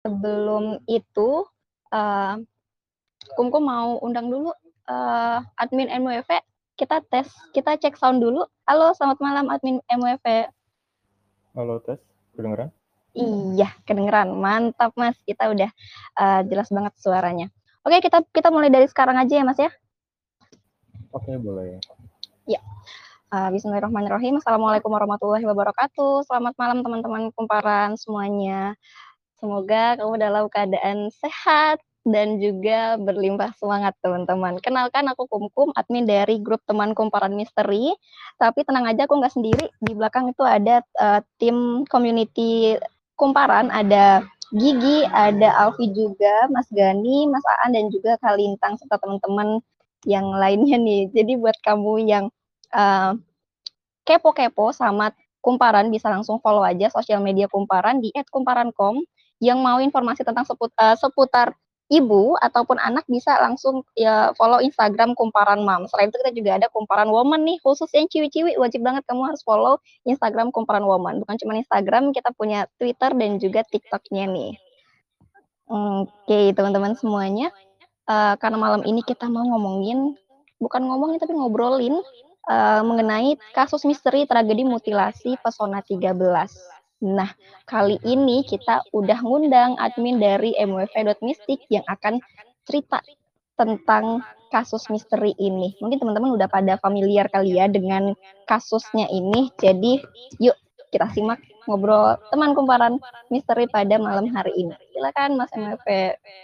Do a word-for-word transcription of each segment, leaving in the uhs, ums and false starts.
sebelum itu, uh, Kumkum mau undang dulu uh, admin M W F. Kita tes, kita cek sound dulu. Halo, selamat malam admin M W F. Halo, tes. Kedengeran? Iya, kedengeran. Mantap, Mas. Kita udah uh, jelas banget suaranya. Oke, kita kita mulai dari sekarang aja ya, Mas ya. Oke, boleh. Ya. Uh, Bismillahirrahmanirrahim. Assalamualaikum warahmatullahi wabarakatuh. Selamat malam teman-teman kumparan semuanya. Semoga kamu dalam keadaan sehat dan juga berlimpah semangat teman-teman. Kenalkan aku Kumkum, admin dari grup teman kumparan misteri. Tapi tenang aja, aku nggak sendiri. Di belakang itu ada uh, tim community kumparan, ada Gigi, ada Alfi juga, Mas Gani, Mas Aan, dan juga Kalintang, serta teman-teman yang lainnya nih. Jadi buat kamu yang uh, kepo-kepo sama kumparan, bisa langsung follow aja sosial media kumparan di et kumparan titik com. Yang mau informasi tentang seput, uh, seputar ibu ataupun anak bisa langsung ya follow Instagram kumparan mam. Selain itu kita juga ada kumparan woman nih, khusus yang ciwi-ciwi, wajib banget kamu harus follow Instagram kumparan woman. Bukan cuma Instagram, kita punya Twitter dan juga TikToknya nih. Oke teman-teman semuanya, uh, karena malam ini kita mau ngomongin, bukan ngomongin tapi ngobrolin uh, mengenai kasus misteri tragedi mutilasi Pesona tiga belas. Nah, kali ini kita udah ngundang admin dari M W F dot Mistik yang akan cerita tentang kasus misteri ini. Mungkin teman-teman udah pada familiar kali ya dengan kasusnya ini. Jadi, yuk kita simak ngobrol teman kumparan misteri pada malam hari ini. Silakan Mas M W F.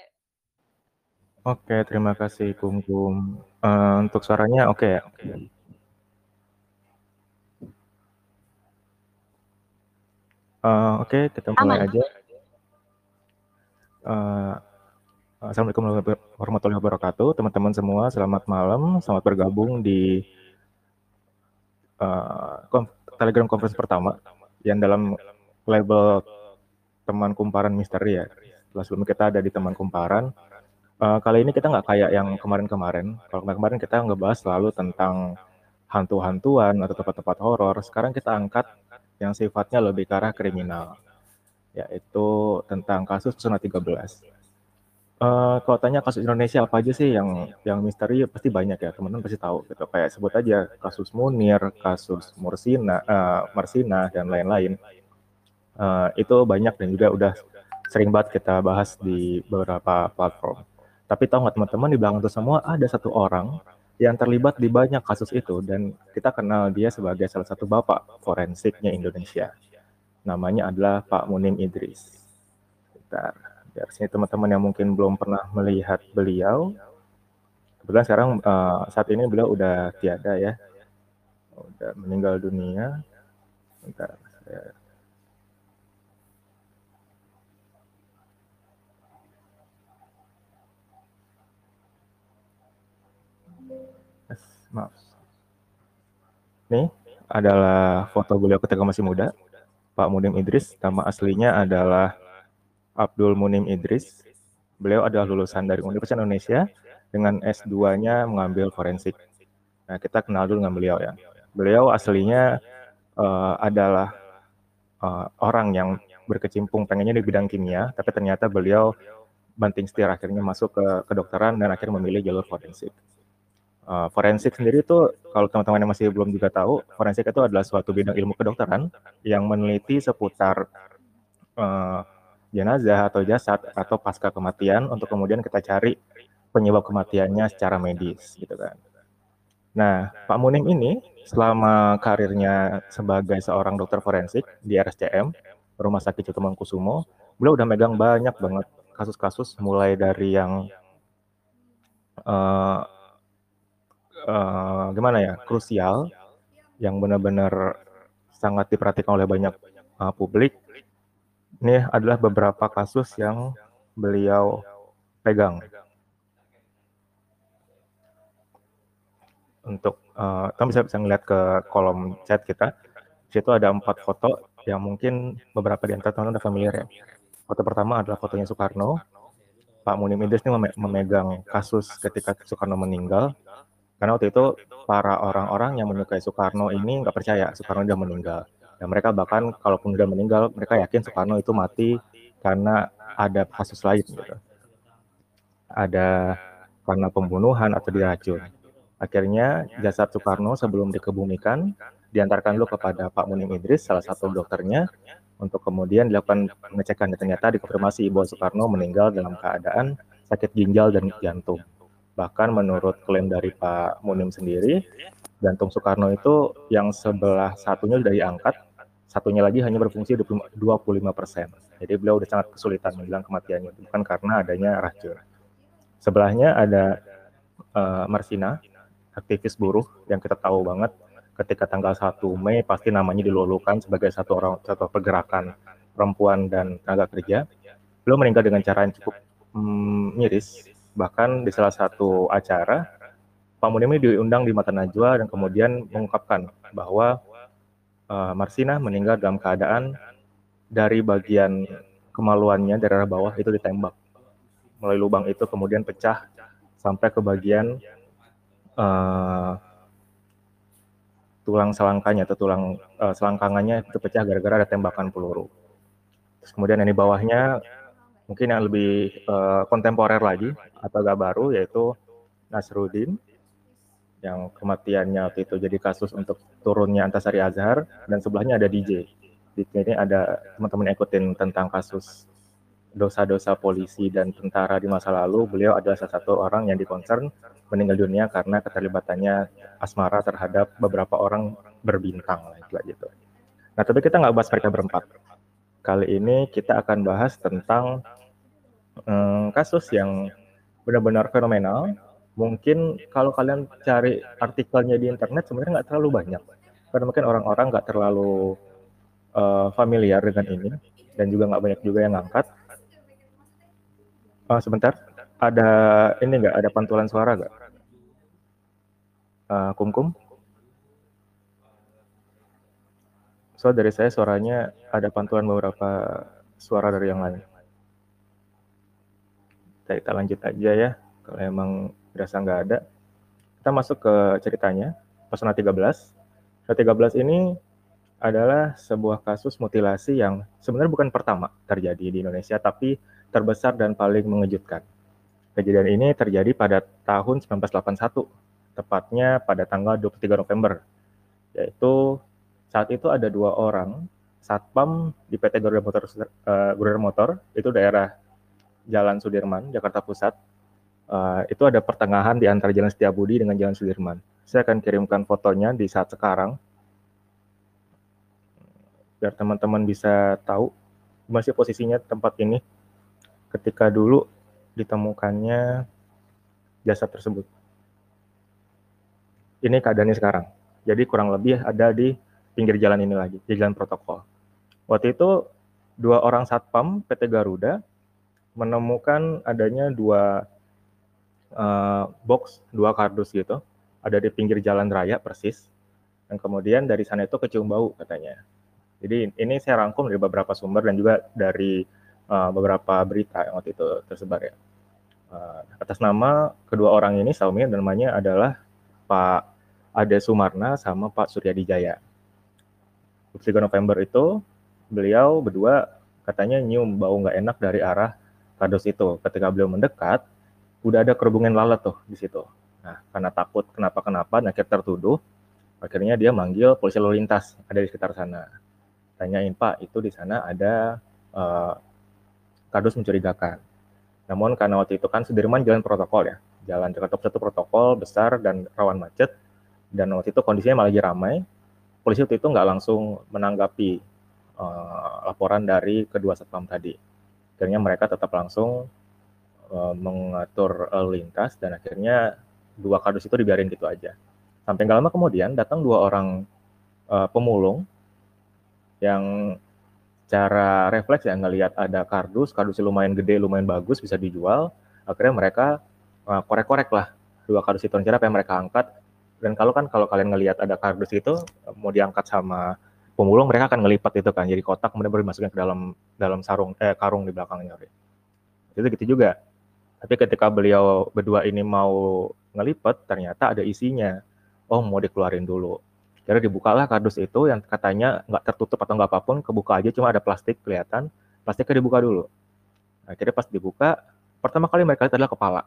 Oke, terima kasih Kumkum. Uh, untuk suaranya oke ya? Uh, oke, kita mulai Aman. aja. Uh, Assalamualaikum warahmatullahi wabarakatuh. Teman-teman semua, selamat malam. Selamat bergabung di uh, Telegram Conference pertama yang dalam label teman kumparan misteri ya. Setelah sebelum kita ada di teman kumparan. Uh, kali ini kita nggak kayak yang kemarin-kemarin. Kalau kemarin kita ngebahas selalu tentang hantu-hantuan atau tempat-tempat horor. Sekarang kita angkat yang sifatnya lebih ke arah kriminal, yaitu tentang kasus Pesona tiga belas. Uh, kalau tanya kasus Indonesia apa aja sih yang yang misteri, pasti banyak ya, teman-teman pasti tahu gitu. Kayak sebut aja kasus Munir, kasus Mursina, uh, Marsina dan lain-lain. Uh, itu banyak dan juga udah sering banget kita bahas di beberapa platform. Tapi tahu nggak teman-teman, di belakang itu semua ada satu orang yang terlibat di banyak kasus itu dan kita kenal dia sebagai salah satu bapak forensiknya Indonesia. Namanya adalah Pak Munim Idris. Bentar, dari sini teman-teman yang mungkin belum pernah melihat beliau, kebetulan sekarang uh, saat ini beliau udah tiada ya, udah meninggal dunia. Bentar, saya maaf. Ini adalah foto beliau ketika masih muda. Pak Munim Idris, nama aslinya adalah Abdul Munim Idris. Beliau adalah lulusan dari Universitas Indonesia dengan S dua-nya mengambil forensik. Nah, kita kenal dulu dengan beliau ya. Beliau aslinya uh, adalah uh, orang yang berkecimpung pengennya di bidang kimia, tapi ternyata beliau banting setir akhirnya masuk ke kedokteran dan akhirnya memilih jalur forensik. Uh, forensik sendiri itu, kalau teman-teman yang masih belum juga tahu, forensik itu adalah suatu bidang ilmu kedokteran yang meneliti seputar uh, jenazah atau jasad atau pasca kematian untuk kemudian kita cari penyebab kematiannya secara medis, gitu kan. Nah, Pak Munim ini selama karirnya sebagai seorang dokter forensik di R S C M, Rumah Sakit Cipto Mangunkusumo, beliau udah megang banyak banget kasus-kasus, mulai dari yang uh, uh, gimana ya, krusial, yang benar-benar sangat diperhatikan oleh banyak uh, publik. Ini adalah beberapa kasus yang beliau pegang. Untuk uh, kamu bisa bisa ngeliat ke kolom chat kita. Di situ ada empat foto yang mungkin beberapa di antara teman-teman udah familiar ya. Foto pertama adalah fotonya Soekarno. Pak Munim Idris ini memegang kasus ketika Soekarno meninggal. Karena waktu itu para orang-orang yang menyukai Soekarno ini nggak percaya Soekarno udah meninggal. Dan mereka bahkan kalaupun udah meninggal, mereka yakin Soekarno itu mati karena ada kasus lain gitu. Ada karena pembunuhan atau diracun. Akhirnya jasad Soekarno sebelum dikebumikan diantarkan dulu kepada Pak Munim Idris, salah satu dokternya, untuk kemudian dilakukan pengecekan dan ternyata dikonfirmasi bahwa Soekarno meninggal dalam keadaan sakit ginjal dan jantung. Bahkan menurut klaim dari Pak Munim sendiri, jantung Soekarno itu yang sebelah satunya sudah diangkat, satunya lagi hanya berfungsi dua puluh lima persen. Jadi beliau sudah sangat kesulitan menjelang kematiannya, bukan karena adanya racun. Sebelahnya ada uh, Marsina, aktivis buruh yang kita tahu banget ketika tanggal satu Mei pasti namanya dilulukan sebagai satu orang satu pergerakan perempuan dan tenaga kerja. Beliau meninggal dengan cara yang cukup mm, miris. Bahkan di salah satu acara Pak Munim ini diundang di Mata Najwa dan kemudian mengungkapkan bahwa uh, Marsina meninggal dalam keadaan dari bagian kemaluannya dari arah bawah itu ditembak. Melalui lubang itu kemudian pecah sampai ke bagian uh, tulang selangkanya atau tulang uh, selangkangannya itu pecah gara-gara ada tembakan peluru. Terus kemudian yang di bawahnya mungkin yang lebih uh, kontemporer lagi atau agak baru yaitu Nasruddin yang kematiannya waktu itu jadi kasus untuk turunnya Antasari Azhar, dan sebelahnya ada D J. Di sini ada teman-teman ikutin tentang kasus dosa-dosa polisi dan tentara di masa lalu. Beliau adalah salah satu orang yang dikonsen meninggal dunia karena keterlibatannya asmara terhadap beberapa orang berbintang lah gitu. Nah, tapi kita nggak bahas mereka berempat. Kali ini kita akan bahas tentang hmm, kasus yang benar-benar fenomenal. Mungkin kalau kalian cari artikelnya di internet sebenarnya nggak terlalu banyak, karena mungkin orang-orang nggak terlalu uh, familiar dengan ini, dan juga nggak banyak juga yang ngangkat. Uh, sebentar, ada ini nggak, ada pantulan suara nggak? Uh, Kumkum? So dari saya suaranya ada pantulan beberapa suara dari yang lain. Kita lanjut aja ya, kalau emang berasa nggak ada. Kita masuk ke ceritanya, Pesona tiga belas. Pesona tiga belas ini adalah sebuah kasus mutilasi yang sebenarnya bukan pertama terjadi di Indonesia, tapi terbesar dan paling mengejutkan. Kejadian ini terjadi pada tahun seribu sembilan ratus delapan puluh satu, tepatnya pada tanggal dua puluh tiga November. Yaitu saat itu ada dua orang satpam di P T Garuda Motor, uh, Garuda Motor, itu daerah Jalan Sudirman, Jakarta Pusat. Uh, itu ada pertengahan di antara Jalan Setiabudi dengan Jalan Sudirman. Saya akan kirimkan fotonya di saat sekarang, biar teman-teman bisa tahu masih posisinya tempat ini ketika dulu ditemukannya jasad tersebut. Ini keadaannya sekarang. Jadi kurang lebih ada di pinggir jalan ini lagi, di jalan protokol. Waktu itu dua orang satpam P T Garuda menemukan adanya dua uh, box, dua kardus gitu, ada di pinggir jalan raya persis. Dan kemudian dari sana itu kecium bau katanya. Jadi ini saya rangkum dari beberapa sumber dan juga dari uh, beberapa berita yang waktu itu tersebar ya. Uh, atas nama kedua orang ini, Saumi, namanya adalah Pak Ade Sumarna sama Pak Suryadi Jaya. dua puluh tiga November itu beliau berdua katanya nyium bau nggak enak dari arah kardus itu. Ketika beliau mendekat, udah ada kerubungan lalat tuh di situ. Nah, karena takut kenapa-kenapa, akhirnya tertuduh, akhirnya dia manggil polisi lalu lintas ada di sekitar sana. Tanyain, Pak, itu di sana ada uh, kardus mencurigakan. Namun karena waktu itu kan Sudirman jalan protokol ya, jalan Jakarta Pusat itu protokol besar dan rawan macet, dan waktu itu kondisinya malah lagi ramai. Polisi waktu itu nggak langsung menanggapi uh, laporan dari kedua satpam tadi. Akhirnya mereka tetap langsung uh, mengatur lalu lintas, dan akhirnya dua kardus itu dibiarin gitu aja. Sampai nggak lama kemudian datang dua orang uh, pemulung yang cara refleks ya ngelihat ada kardus, kardusnya lumayan gede, lumayan bagus, bisa dijual. Akhirnya mereka uh, korek-korek lah dua kardus itu, rencana apa yang mereka angkat. Dan kalau kan kalau kalian ngelihat ada kardus itu mau diangkat sama pemulung, mereka akan ngelipat itu kan jadi kotak, kemudian baru dimasukin ke dalam dalam sarung eh karung di belakangnya. Itu gitu juga. Tapi ketika beliau berdua ini mau ngelipat, ternyata ada isinya. Oh, mau dikeluarin dulu. Kira dibukalah kardus itu yang katanya nggak tertutup atau nggak apapun, kebuka aja, cuma ada plastik kelihatan. Plastiknya dibuka dulu. Akhirnya pas dibuka, pertama kali mereka lihat adalah kepala.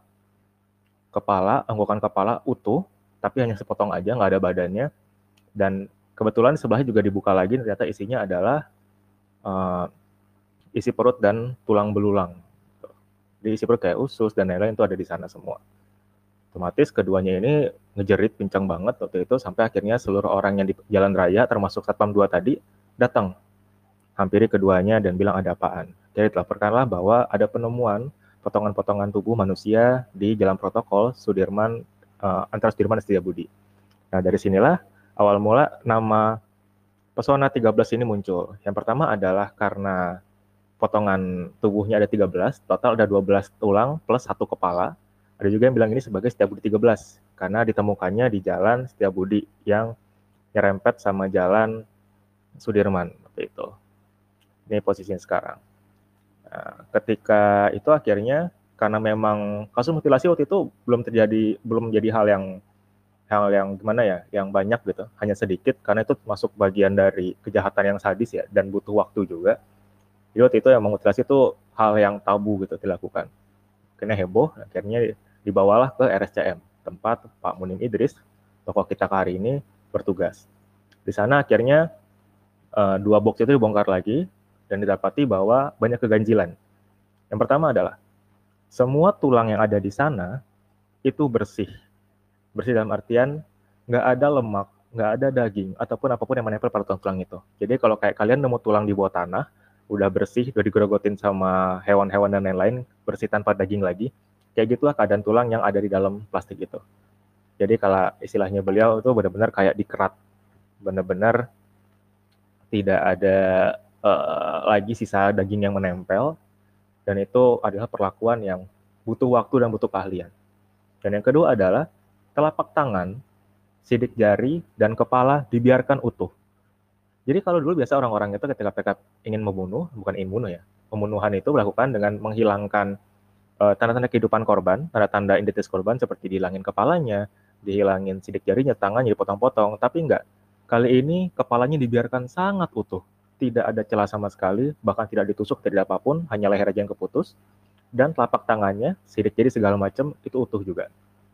Kepala, anggokan kepala utuh, tapi hanya sepotong aja, nggak ada badannya. Dan kebetulan sebelahnya juga dibuka lagi, ternyata isinya adalah uh, isi perut dan tulang belulang. Jadi isi perut kayak usus dan lain-lain itu ada di sana semua. Otomatis keduanya ini ngejerit pincang banget waktu itu, sampai akhirnya seluruh orang yang di jalan raya, termasuk Satpam dua tadi, datang hampiri keduanya dan bilang ada apaan. Jadi dilaporkanlah bahwa ada penemuan potongan-potongan tubuh manusia di Jalan Protokol Sudirman, uh, antara Sudirman dan Setiabudi. Nah dari sinilah awal mula nama Pesona tiga belas ini muncul. Yang pertama adalah karena potongan tubuhnya ada tiga belas, total ada dua belas tulang plus satu kepala. Ada juga yang bilang ini sebagai Setiabudi tiga belas, karena ditemukannya di jalan Setiabudi yang nyerempet sama jalan Sudirman. Seperti itu. Ini posisinya sekarang. Nah, ketika itu akhirnya, karena memang kasus mutilasi waktu itu belum terjadi, belum menjadi hal yang hal yang gimana ya, yang banyak gitu, hanya sedikit, karena itu masuk bagian dari kejahatan yang sadis ya, dan butuh waktu juga. Jadi waktu itu yang mutilasi itu hal yang tabu gitu dilakukan. Akhirnya heboh, akhirnya dibawalah ke R S C M, tempat Pak Munim Idris, tokoh kita hari ini, bertugas. Di sana akhirnya uh, dua box itu dibongkar lagi, dan didapati bahwa banyak keganjilan. Yang pertama adalah, semua tulang yang ada di sana itu bersih. Bersih dalam artian, nggak ada lemak, nggak ada daging, ataupun apapun yang menempel pada tulang-tulang itu. Jadi kalau kayak kalian nemu tulang di bawah tanah, udah bersih, udah digerogotin sama hewan-hewan dan lain-lain, bersih tanpa daging lagi, kayak gitulah keadaan tulang yang ada di dalam plastik itu. Jadi kalau istilahnya beliau itu benar-benar kayak dikerat, benar-benar tidak ada uh, lagi sisa daging yang menempel, dan itu adalah perlakuan yang butuh waktu dan butuh keahlian. Dan yang kedua adalah telapak tangan, sidik jari, dan kepala dibiarkan utuh. Jadi kalau dulu biasa orang-orang itu ketika mereka ingin membunuh, bukan ingin bunuh ya, pembunuhan itu dilakukan dengan menghilangkan uh, tanda-tanda kehidupan korban, tanda-tanda identitas korban seperti dihilangin kepalanya, dihilangin sidik jarinya, tangannya dipotong-potong, tapi enggak. Kali ini kepalanya dibiarkan sangat utuh, tidak ada celah sama sekali, bahkan tidak ditusuk, tidak apapun, hanya leher aja yang keputus, dan telapak tangannya, sidik jari segala macam itu utuh juga.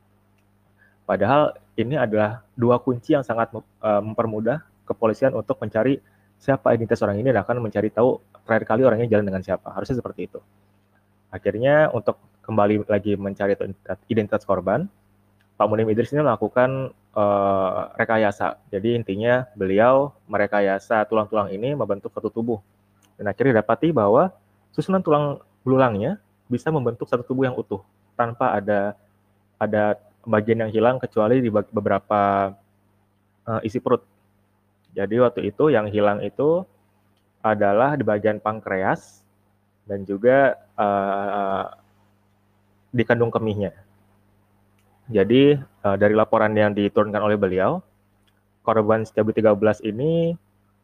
Padahal ini adalah dua kunci yang sangat uh, mempermudah kepolisian untuk mencari siapa identitas orang ini, dan akan mencari tahu terakhir kali orangnya jalan dengan siapa. Harusnya seperti itu. Akhirnya untuk kembali lagi mencari identitas korban, Pak Munim Idris ini melakukan uh, rekayasa. Jadi intinya beliau merekayasa tulang-tulang ini membentuk satu tubuh. Dan akhirnya dapati bahwa susunan tulang belulangnya bisa membentuk satu tubuh yang utuh tanpa ada ada bagian yang hilang kecuali di beberapa uh, isi perut. Jadi waktu itu yang hilang itu adalah di bagian pankreas dan juga uh, di kandung kemihnya. Jadi uh, dari laporan yang diturunkan oleh beliau, korban Setiabudi tiga belas ini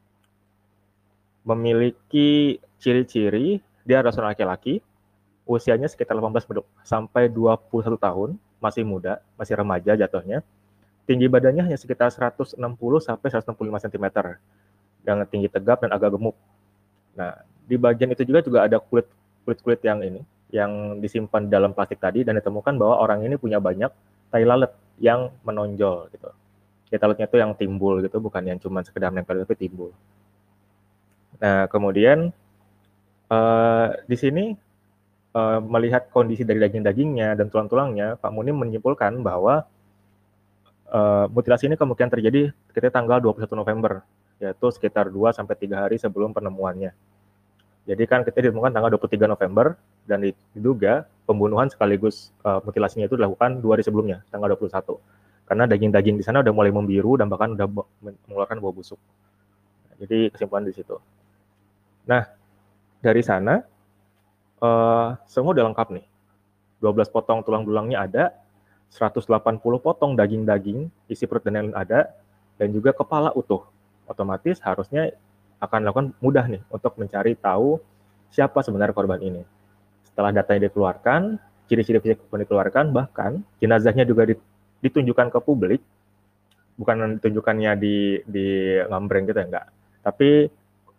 memiliki ciri-ciri dia adalah seorang laki-laki, usianya sekitar delapan belas sampai dua puluh satu tahun, masih muda, masih remaja jatuhnya. Tinggi badannya hanya sekitar seratus enam puluh sampai seratus enam puluh lima sentimeter, dengan tinggi tegap dan agak gemuk. Nah, di bagian itu juga juga ada kulit kulit-kulit yang ini, yang disimpan dalam plastik tadi, dan ditemukan bahwa orang ini punya banyak tai lalat yang menonjol gitu. Ya, lalatnya itu yang timbul gitu, bukan yang cuma sekedar nempel tapi timbul. Nah, kemudian uh, di sini uh, melihat kondisi dari daging-dagingnya dan tulang-tulangnya, Pak Munim menyimpulkan bahwa Uh, mutilasi ini kemungkinan terjadi sekitar tanggal dua puluh satu November, yaitu sekitar dua sampai tiga hari sebelum penemuannya. Jadi kan kita ditemukan tanggal dua puluh tiga November, dan diduga pembunuhan sekaligus uh, mutilasinya itu dilakukan dua hari sebelumnya, tanggal dua puluh satu. Karena daging-daging di sana udah mulai membiru dan bahkan udah mengeluarkan bau busuk. Jadi kesimpulan di situ. Nah, dari sana uh, semua udah lengkap nih. dua belas potong tulang belulangnya ada, seratus delapan puluh potong daging-daging, isi perut dan lain ada, dan juga kepala utuh. Otomatis harusnya akan dilakukan mudah nih untuk mencari tahu siapa sebenarnya korban ini. Setelah datanya dikeluarkan, ciri-ciri fisik korban dikeluarkan, bahkan jenazahnya juga ditunjukkan ke publik, bukan ditunjukkannya di, di ngambreng gitu ya, enggak. Tapi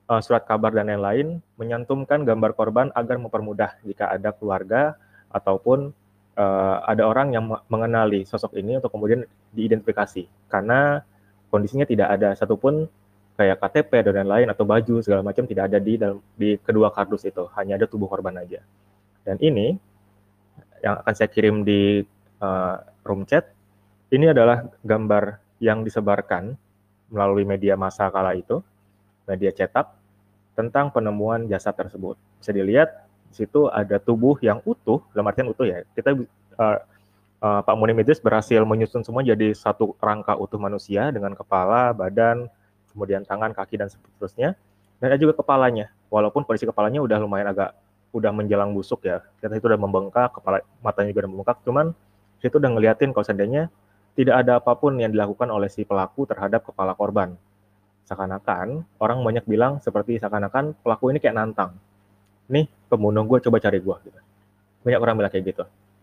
uh, surat kabar dan lain-lain, menyantumkan gambar korban agar mempermudah jika ada keluarga ataupun uh, ada orang yang mengenali sosok ini untuk kemudian diidentifikasi. Karena kondisinya tidak ada satupun kayak K T P dan lain-lain atau baju segala macam tidak ada di dalam di kedua kardus itu, hanya ada tubuh korban aja. Dan ini yang akan saya kirim di uh, room chat, ini adalah gambar yang disebarkan melalui media massa kala itu, media cetak, tentang penemuan jasad tersebut. Bisa dilihat, di situ ada tubuh yang utuh, dalam artian utuh ya, kita uh, uh, Pak Munim Idris berhasil menyusun semua jadi satu rangka utuh manusia dengan kepala, badan, kemudian tangan, kaki, dan seterusnya. Dan ada juga kepalanya, walaupun kondisi kepalanya udah lumayan agak udah menjelang busuk ya, kita itu udah membengkak, kepala matanya juga udah membengkak, cuman itu udah ngeliatin kalau seandainya tidak ada apapun yang dilakukan oleh si pelaku terhadap kepala korban. Seakan-akan orang banyak bilang seperti seakan-akan pelaku ini kayak nantang, nih pembunuh gue, coba cari gue gitu. Banyak orang bilang kayak gitu.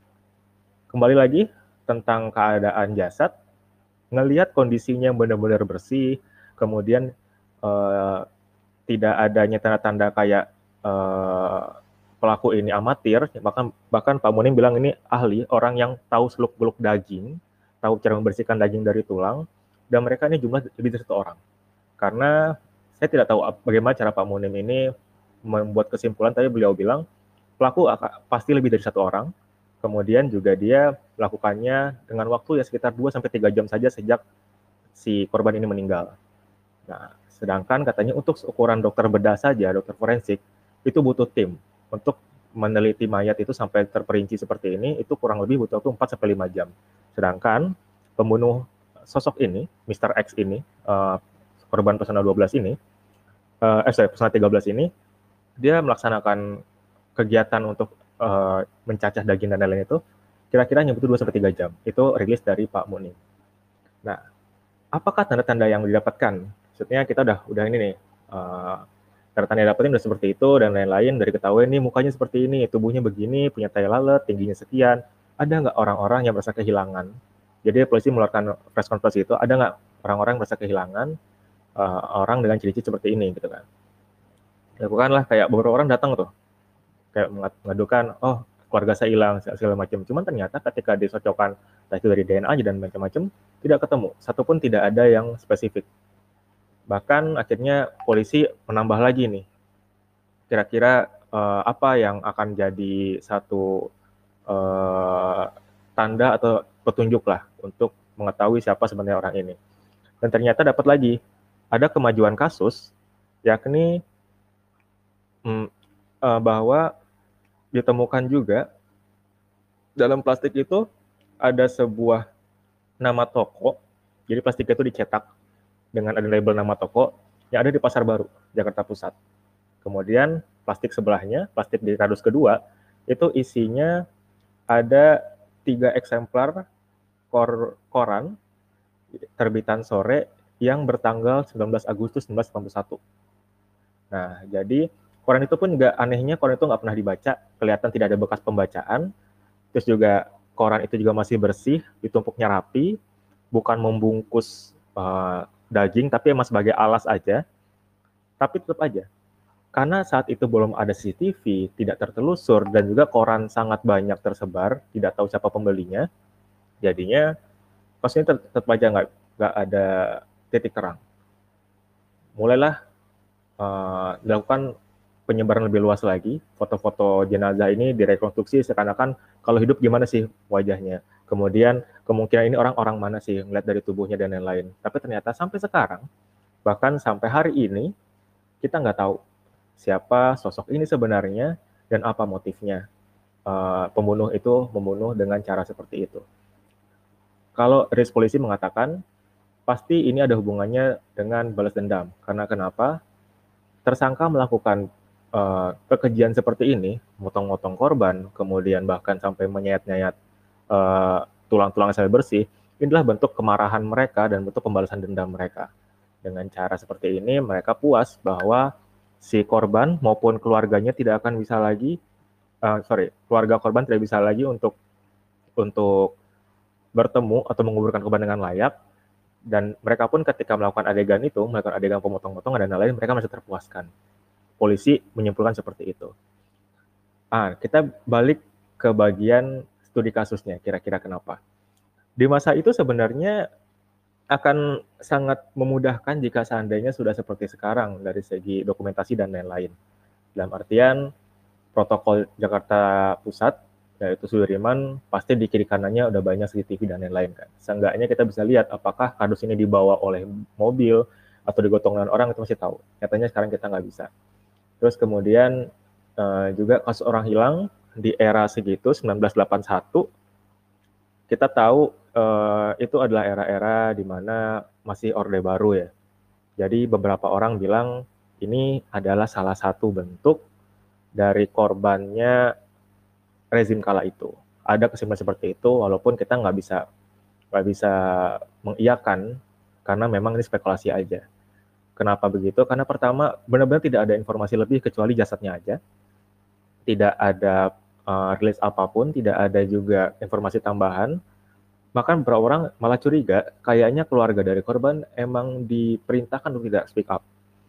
Kembali lagi tentang keadaan jasad, ngelihat kondisinya benar-benar bersih, kemudian eh, tidak adanya tanda-tanda kayak eh, pelaku ini amatir, bahkan bahkan Pak Munim bilang ini ahli, orang yang tahu seluk-beluk daging, tahu cara membersihkan daging dari tulang, dan mereka ini jumlah lebih dari satu orang. Karena saya tidak tahu bagaimana cara Pak Munim ini membuat kesimpulan, tapi beliau bilang pelaku pasti lebih dari satu orang, kemudian juga dia melakukannya dengan waktu ya sekitar dua sampai tiga jam saja sejak si korban ini meninggal. Nah, sedangkan katanya untuk ukuran dokter bedah saja, dokter forensik, itu butuh tim. Untuk meneliti mayat itu sampai terperinci seperti ini, itu kurang lebih butuh waktu empat sampai lima jam. Sedangkan pembunuh sosok ini, mister X ini, uh, korban pesona dua belas ini, uh, eh sorry, pesona tiga belas ini, dia melaksanakan kegiatan untuk uh, mencacah daging dan lain-lain itu, kira-kira hanya butuh dua sampai tiga jam. Itu rilis dari Pak Munim. Nah, apakah tanda-tanda yang didapatkan? Maksudnya kita udah udah ini nih, uh, tanda-tanda yang dapetin udah seperti itu dan lain-lain, dari ketahuan nih mukanya seperti ini, tubuhnya begini, punya tai lalat, tingginya sekian. Ada nggak orang-orang yang merasa kehilangan? Jadi polisi mengeluarkan press conference itu, ada nggak orang-orang yang merasa kehilangan uh, orang dengan ciri-ciri seperti ini gitu kan? Lakukanlah kayak beberapa orang datang tuh, kayak mengadukan, oh keluarga saya hilang segala macam. Cuman ternyata ketika disocokkan, entah itu dari D N A dan macam-macam, tidak ketemu, satupun tidak ada yang spesifik. Bahkan akhirnya polisi menambah lagi nih, kira-kira uh, apa yang akan jadi satu uh, tanda atau petunjuk lah untuk mengetahui siapa sebenarnya orang ini. Dan ternyata dapat lagi, ada kemajuan kasus, yakni hmm, uh, bahwa ditemukan juga dalam plastik itu ada sebuah nama toko, jadi plastik itu dicetak dengan ada label nama toko yang ada di Pasar Baru, Jakarta Pusat. Kemudian plastik sebelahnya, plastik di kardus kedua, itu isinya ada tiga eksemplar kor koran terbitan sore yang bertanggal sembilan belas Agustus seribu sembilan ratus delapan puluh satu. Nah, jadi koran itu pun juga anehnya, koran itu nggak pernah dibaca, kelihatan tidak ada bekas pembacaan, terus juga koran itu juga masih bersih, ditumpuknya rapi, bukan membungkus uh, daging, tapi emang sebagai alas aja. Tapi tetap aja, karena saat itu belum ada C C T V, tidak tertelusur, dan juga koran sangat banyak tersebar, tidak tahu siapa pembelinya, jadinya kasusnya tetap aja nggak nggak ada titik terang. Mulailah uh, dilakukan penyebaran lebih luas lagi, foto-foto jenazah ini direkonstruksi seakan-akan kalau hidup gimana sih wajahnya. Kemudian kemungkinan ini orang-orang mana sih, ngeliat dari tubuhnya dan lain-lain. Tapi ternyata sampai sekarang, bahkan sampai hari ini, kita nggak tahu siapa sosok ini sebenarnya dan apa motifnya. Uh, pembunuh itu membunuh dengan cara seperti itu. Kalau rilis polisi mengatakan, pasti ini ada hubungannya dengan balas dendam. Karena kenapa? Tersangka melakukan uh, kekejian seperti ini, motong-motong korban, kemudian bahkan sampai menyayat-nyayat Uh, tulang-tulang sampai bersih, inilah bentuk kemarahan mereka dan bentuk pembalasan dendam mereka. Dengan cara seperti ini, mereka puas bahwa si korban maupun keluarganya tidak akan bisa lagi, uh, sorry, keluarga korban tidak bisa lagi untuk untuk bertemu atau menguburkan korban dengan layak, Dan mereka pun ketika melakukan adegan itu, melakukan adegan pemotong-potongan dan lain-lain, mereka masih terpuaskan. Polisi menyimpulkan seperti itu. Ah, kita balik ke bagian studi kasusnya, kira-kira kenapa. Di masa itu sebenarnya akan sangat memudahkan jika seandainya sudah seperti sekarang dari segi dokumentasi dan lain-lain. Dalam artian, protokol Jakarta Pusat, yaitu Sudirman, pasti di kiri kanannya udah banyak C C T V dan lain-lain kan. Seenggaknya kita bisa lihat apakah kardus ini dibawa oleh mobil atau digotong dengan orang, itu masih tahu. Nyatanya sekarang kita nggak bisa. Terus kemudian uh, juga kasus orang hilang di era segitu, sembilan belas delapan puluh satu, kita tahu uh, itu adalah era-era di mana masih Orde Baru ya. Jadi beberapa orang bilang ini adalah salah satu bentuk dari korbannya rezim kala itu. Ada kesimpulan seperti itu, walaupun kita nggak bisa nggak bisa mengiyakan karena memang ini spekulasi aja. Kenapa begitu? Karena pertama benar-benar tidak ada informasi lebih kecuali jasadnya aja, tidak ada uh, rilis apapun, tidak ada juga informasi tambahan. Bahkan beberapa orang malah curiga, kayaknya keluarga dari korban emang diperintahkan untuk tidak speak up.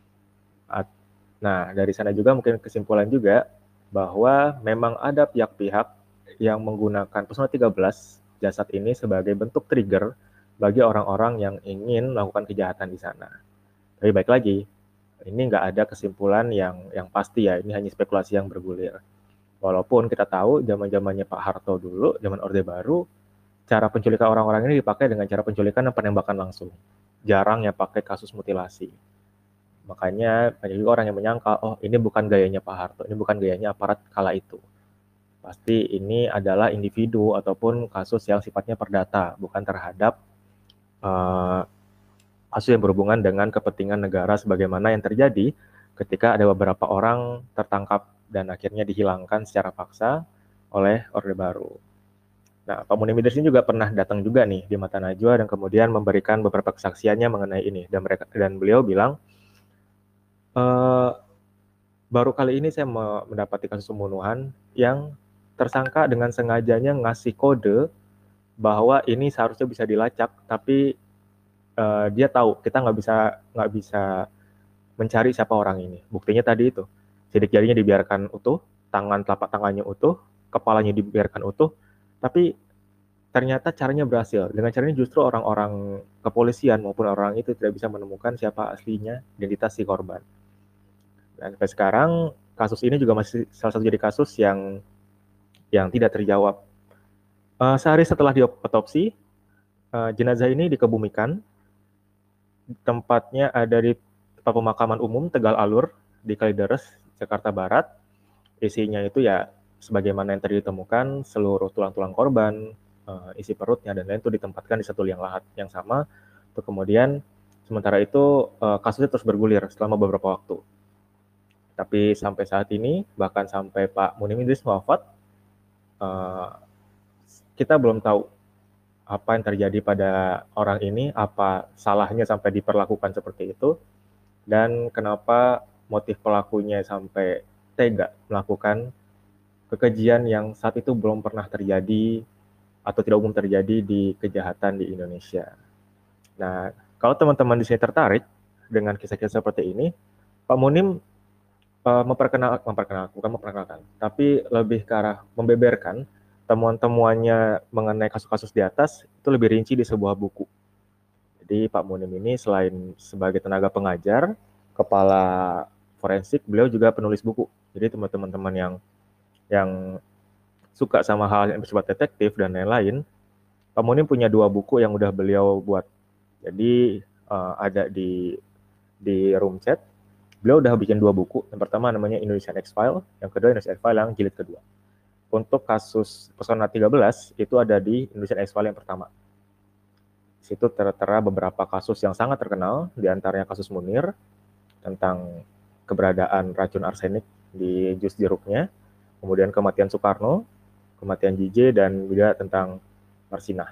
Nah, dari sana juga mungkin kesimpulan juga bahwa memang ada pihak-pihak yang menggunakan Pesona tiga belas jasad ini sebagai bentuk trigger bagi orang-orang yang ingin melakukan kejahatan di sana. Tapi baik lagi, ini nggak ada kesimpulan yang yang pasti ya, ini hanya spekulasi yang bergulir. Walaupun kita tahu zaman-zamannya Pak Harto dulu, zaman Orde Baru, cara penculikan orang-orang ini dipakai dengan cara penculikan dan penembakan langsung. Jarang yang pakai kasus mutilasi. Makanya banyak juga orang yang menyangka, oh ini bukan gayanya Pak Harto, ini bukan gayanya aparat kala itu. Pasti ini adalah individu ataupun kasus yang sifatnya perdata, bukan terhadap uh, kasus yang berhubungan dengan kepentingan negara sebagaimana yang terjadi ketika ada beberapa orang tertangkap dan akhirnya dihilangkan secara paksa oleh Orde Baru. Nah, Pak Munim Idris ini juga pernah datang juga nih di Mata Najwa dan kemudian memberikan beberapa kesaksiannya mengenai ini. Dan mereka dan beliau bilang, e, baru kali ini saya mendapati kasus pembunuhan yang tersangka dengan sengajanya ngasih kode bahwa ini seharusnya bisa dilacak, tapi uh, dia tahu kita nggak bisa nggak bisa mencari siapa orang ini. Buktinya tadi itu, sidik jarinya dibiarkan utuh, tangan telapak tangannya utuh, kepalanya dibiarkan utuh, tapi ternyata caranya berhasil. Dengan caranya justru orang-orang kepolisian maupun orang itu tidak bisa menemukan siapa aslinya, identitas si korban. Dan sampai sekarang kasus ini juga masih salah satu jadi kasus yang yang tidak terjawab. Uh, sehari setelah diotopsi, uh, jenazah ini dikebumikan. Tempatnya ada di tempat pemakaman umum Tegal Alur di Kalideres, Jakarta Barat. Isinya itu ya sebagaimana yang tadi ditemukan, seluruh tulang-tulang korban, uh, isi perutnya dan lain itu ditempatkan di satu liang lahat yang sama. Untuk kemudian sementara itu uh, kasusnya terus bergulir selama beberapa waktu. Tapi sampai saat ini, bahkan sampai Pak Munim Idris wafat, Uh, kita belum tahu apa yang terjadi pada orang ini, apa salahnya sampai diperlakukan seperti itu, dan kenapa motif pelakunya sampai tega melakukan kekejian yang saat itu belum pernah terjadi atau tidak umum terjadi di kejahatan di Indonesia. Nah, kalau teman-teman di sini tertarik dengan kisah-kisah seperti ini, Pak Munim Uh, memperkenal, memperkenalkan, bukan memperkenalkan, tapi lebih ke arah membeberkan temuan-temuannya mengenai kasus-kasus di atas itu lebih rinci di sebuah buku. Jadi Pak Munim ini selain sebagai tenaga pengajar, kepala forensik, beliau juga penulis buku. Jadi teman-teman yang yang suka sama hal yang bersifat detektif dan lain-lain, Pak Munim punya dua buku yang udah beliau buat. Jadi uh, ada di di room chat. Beliau udah bikin dua buku. Yang pertama namanya Indonesian X-File, yang kedua Indonesian X-File yang jilid kedua. Untuk kasus Pesona tiga belas itu ada di Indonesian X-File yang pertama. Di situ tertera beberapa kasus yang sangat terkenal, di antaranya kasus Munir tentang keberadaan racun arsenik di jus jeruknya, kemudian kematian Soekarno, kematian J J, dan juga tentang Marsinah.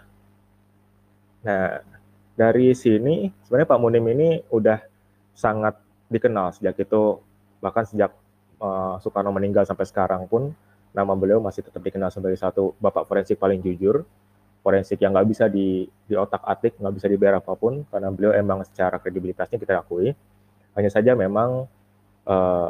Nah, dari sini sebenarnya Pak Munim ini udah sangat dikenal sejak itu, bahkan sejak uh, Soekarno meninggal sampai sekarang pun nama beliau masih tetap dikenal sebagai satu bapak forensik paling jujur. forensik yang nggak bisa di, di otak-atik, nggak bisa dibayar apapun, karena beliau emang secara kredibilitasnya kita akui. Hanya saja memang uh,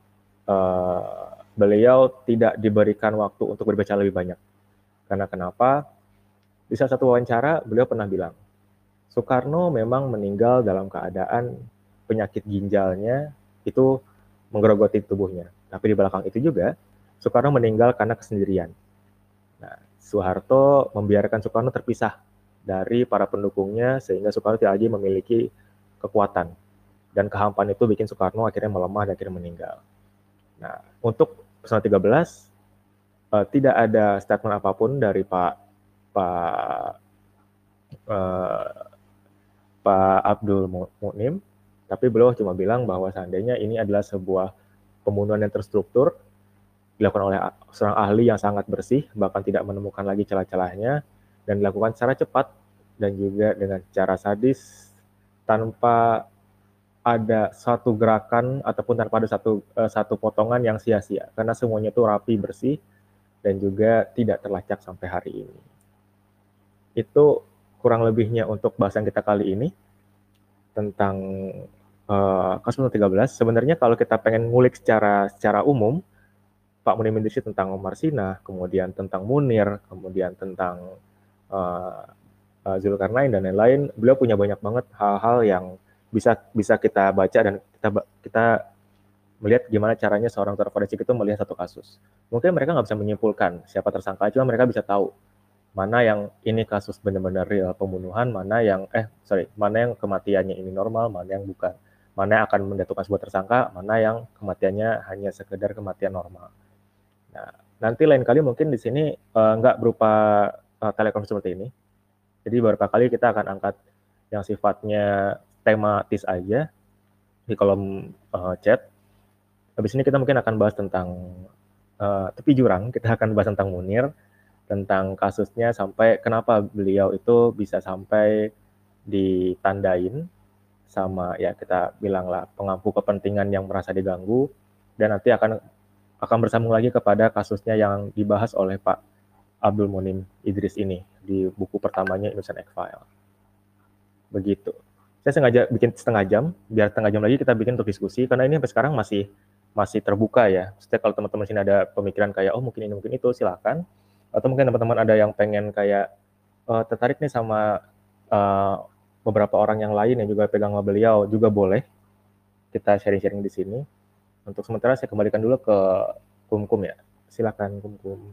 uh, beliau tidak diberikan waktu untuk berbicara lebih banyak. Karena kenapa? Di salah satu wawancara, beliau pernah bilang, Soekarno memang meninggal dalam keadaan penyakit ginjalnya itu menggerogoti tubuhnya. Tapi di belakang itu juga, Soekarno meninggal karena kesendirian. Nah, Soeharto membiarkan Soekarno terpisah dari para pendukungnya sehingga Soekarno tidak lagi memiliki kekuatan. Dan kehampaan itu bikin Soekarno akhirnya melemah dan akhirnya meninggal. Nah, untuk personal tiga belas, uh, tidak ada statement apapun dari Pak Pak uh, Pak Abdul Munim, tapi beliau cuma bilang bahwa seandainya ini adalah sebuah pembunuhan yang terstruktur, dilakukan oleh seorang ahli yang sangat bersih, bahkan tidak menemukan lagi celah-celahnya, dan dilakukan secara cepat dan juga dengan cara sadis, tanpa ada satu gerakan ataupun tanpa ada satu uh, satu potongan yang sia-sia, karena semuanya itu rapi, bersih, dan juga tidak terlacak sampai hari ini. Itu kurang lebihnya untuk bahasan kita kali ini tentang uh, kasus tiga belas. Sebenarnya kalau kita pengen ngulik secara secara umum, Pak Munim Idris tentang Omar Sinah, kemudian tentang Munir, kemudian tentang uh, uh, Zulkarnain dan lain-lain, beliau punya banyak banget hal-hal yang bisa bisa kita baca dan kita kita melihat gimana caranya seorang dokter forensik itu melihat satu kasus. Mungkin mereka nggak bisa menyimpulkan siapa tersangka, cuma mereka bisa tahu mana yang ini kasus benar-benar real pembunuhan, mana yang eh sorry, mana yang kematiannya ini normal, mana yang bukan, mana yang akan menjatuhkan sebuah tersangka, mana yang kematiannya hanya sekedar kematian normal. Nah, nanti lain kali mungkin di sini uh, nggak berupa uh, telekonferensi seperti ini. Jadi beberapa kali kita akan angkat yang sifatnya tematis aja di kolom uh, chat. Habis ini kita mungkin akan bahas tentang uh, tepi jurang, kita akan bahas tentang Munir, tentang kasusnya sampai kenapa beliau itu bisa sampai ditandain sama ya kita bilanglah pengampu kepentingan yang merasa diganggu, dan nanti akan akan bersambung lagi kepada kasusnya yang dibahas oleh Pak Abdul Munim Idris ini di buku pertamanya Indonesian X-File. Begitu. Saya sengaja bikin setengah jam, biar setengah jam lagi kita bikin untuk diskusi, karena ini sampai sekarang masih masih terbuka ya. Maksudnya kalau teman-teman sini ada pemikiran kayak, oh mungkin ini, mungkin itu, silakan. Atau mungkin teman-teman ada yang pengen kayak, uh, tertarik nih sama uh, beberapa orang yang lain yang juga pegang sama beliau, juga boleh. Kita sharing-sharing di sini. Untuk sementara saya kembalikan dulu ke Kumkum ya. Silakan Kumkum.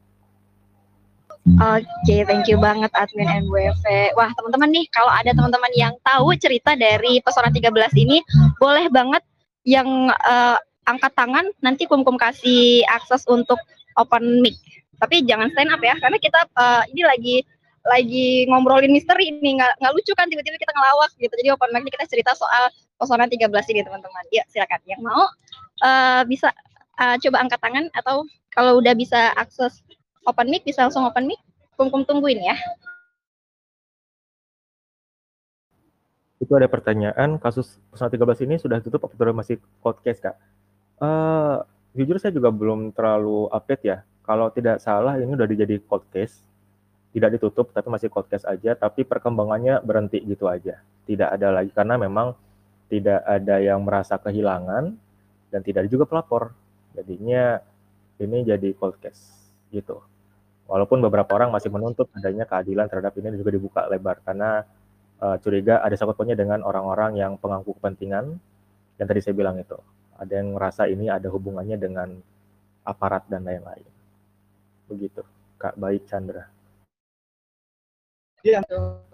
Oke, okay, thank you banget admin N W V. Wah, teman-teman nih, kalau ada teman-teman yang tahu cerita dari Pesona tiga belas ini, boleh banget yang uh, angkat tangan, nanti Kumkum kasih akses untuk open mic. Tapi jangan stand up ya, karena kita uh, ini lagi lagi ngobrolin misteri ini, nggak nggak lucu kan tiba-tiba kita ngelawak gitu. Jadi open mic kita cerita soal Pesona tiga belas ini, teman-teman. Yuk, silakan yang mau uh, bisa uh, coba angkat tangan, atau kalau udah bisa akses open mic bisa langsung open mic. Kumkum tungguin ya. Itu ada pertanyaan, kasus Pesona tiga belas ini sudah tutup atau masih podcast, Kak? Uh, jujur saya juga belum terlalu update ya. Kalau tidak salah ini udah dijadi cold case, tidak ditutup tapi masih cold case aja, tapi perkembangannya berhenti gitu aja. Tidak ada lagi karena memang tidak ada yang merasa kehilangan dan tidak ada juga pelapor. Jadinya ini jadi cold case gitu. Walaupun beberapa orang masih menuntut adanya keadilan terhadap ini juga dibuka lebar karena uh, curiga ada sangkut pautnya dengan orang-orang yang pengangku kepentingan yang tadi saya bilang itu. Ada yang merasa ini ada hubungannya dengan aparat dan lain-lain. Begitu, Kak Baik Chandra. Iya.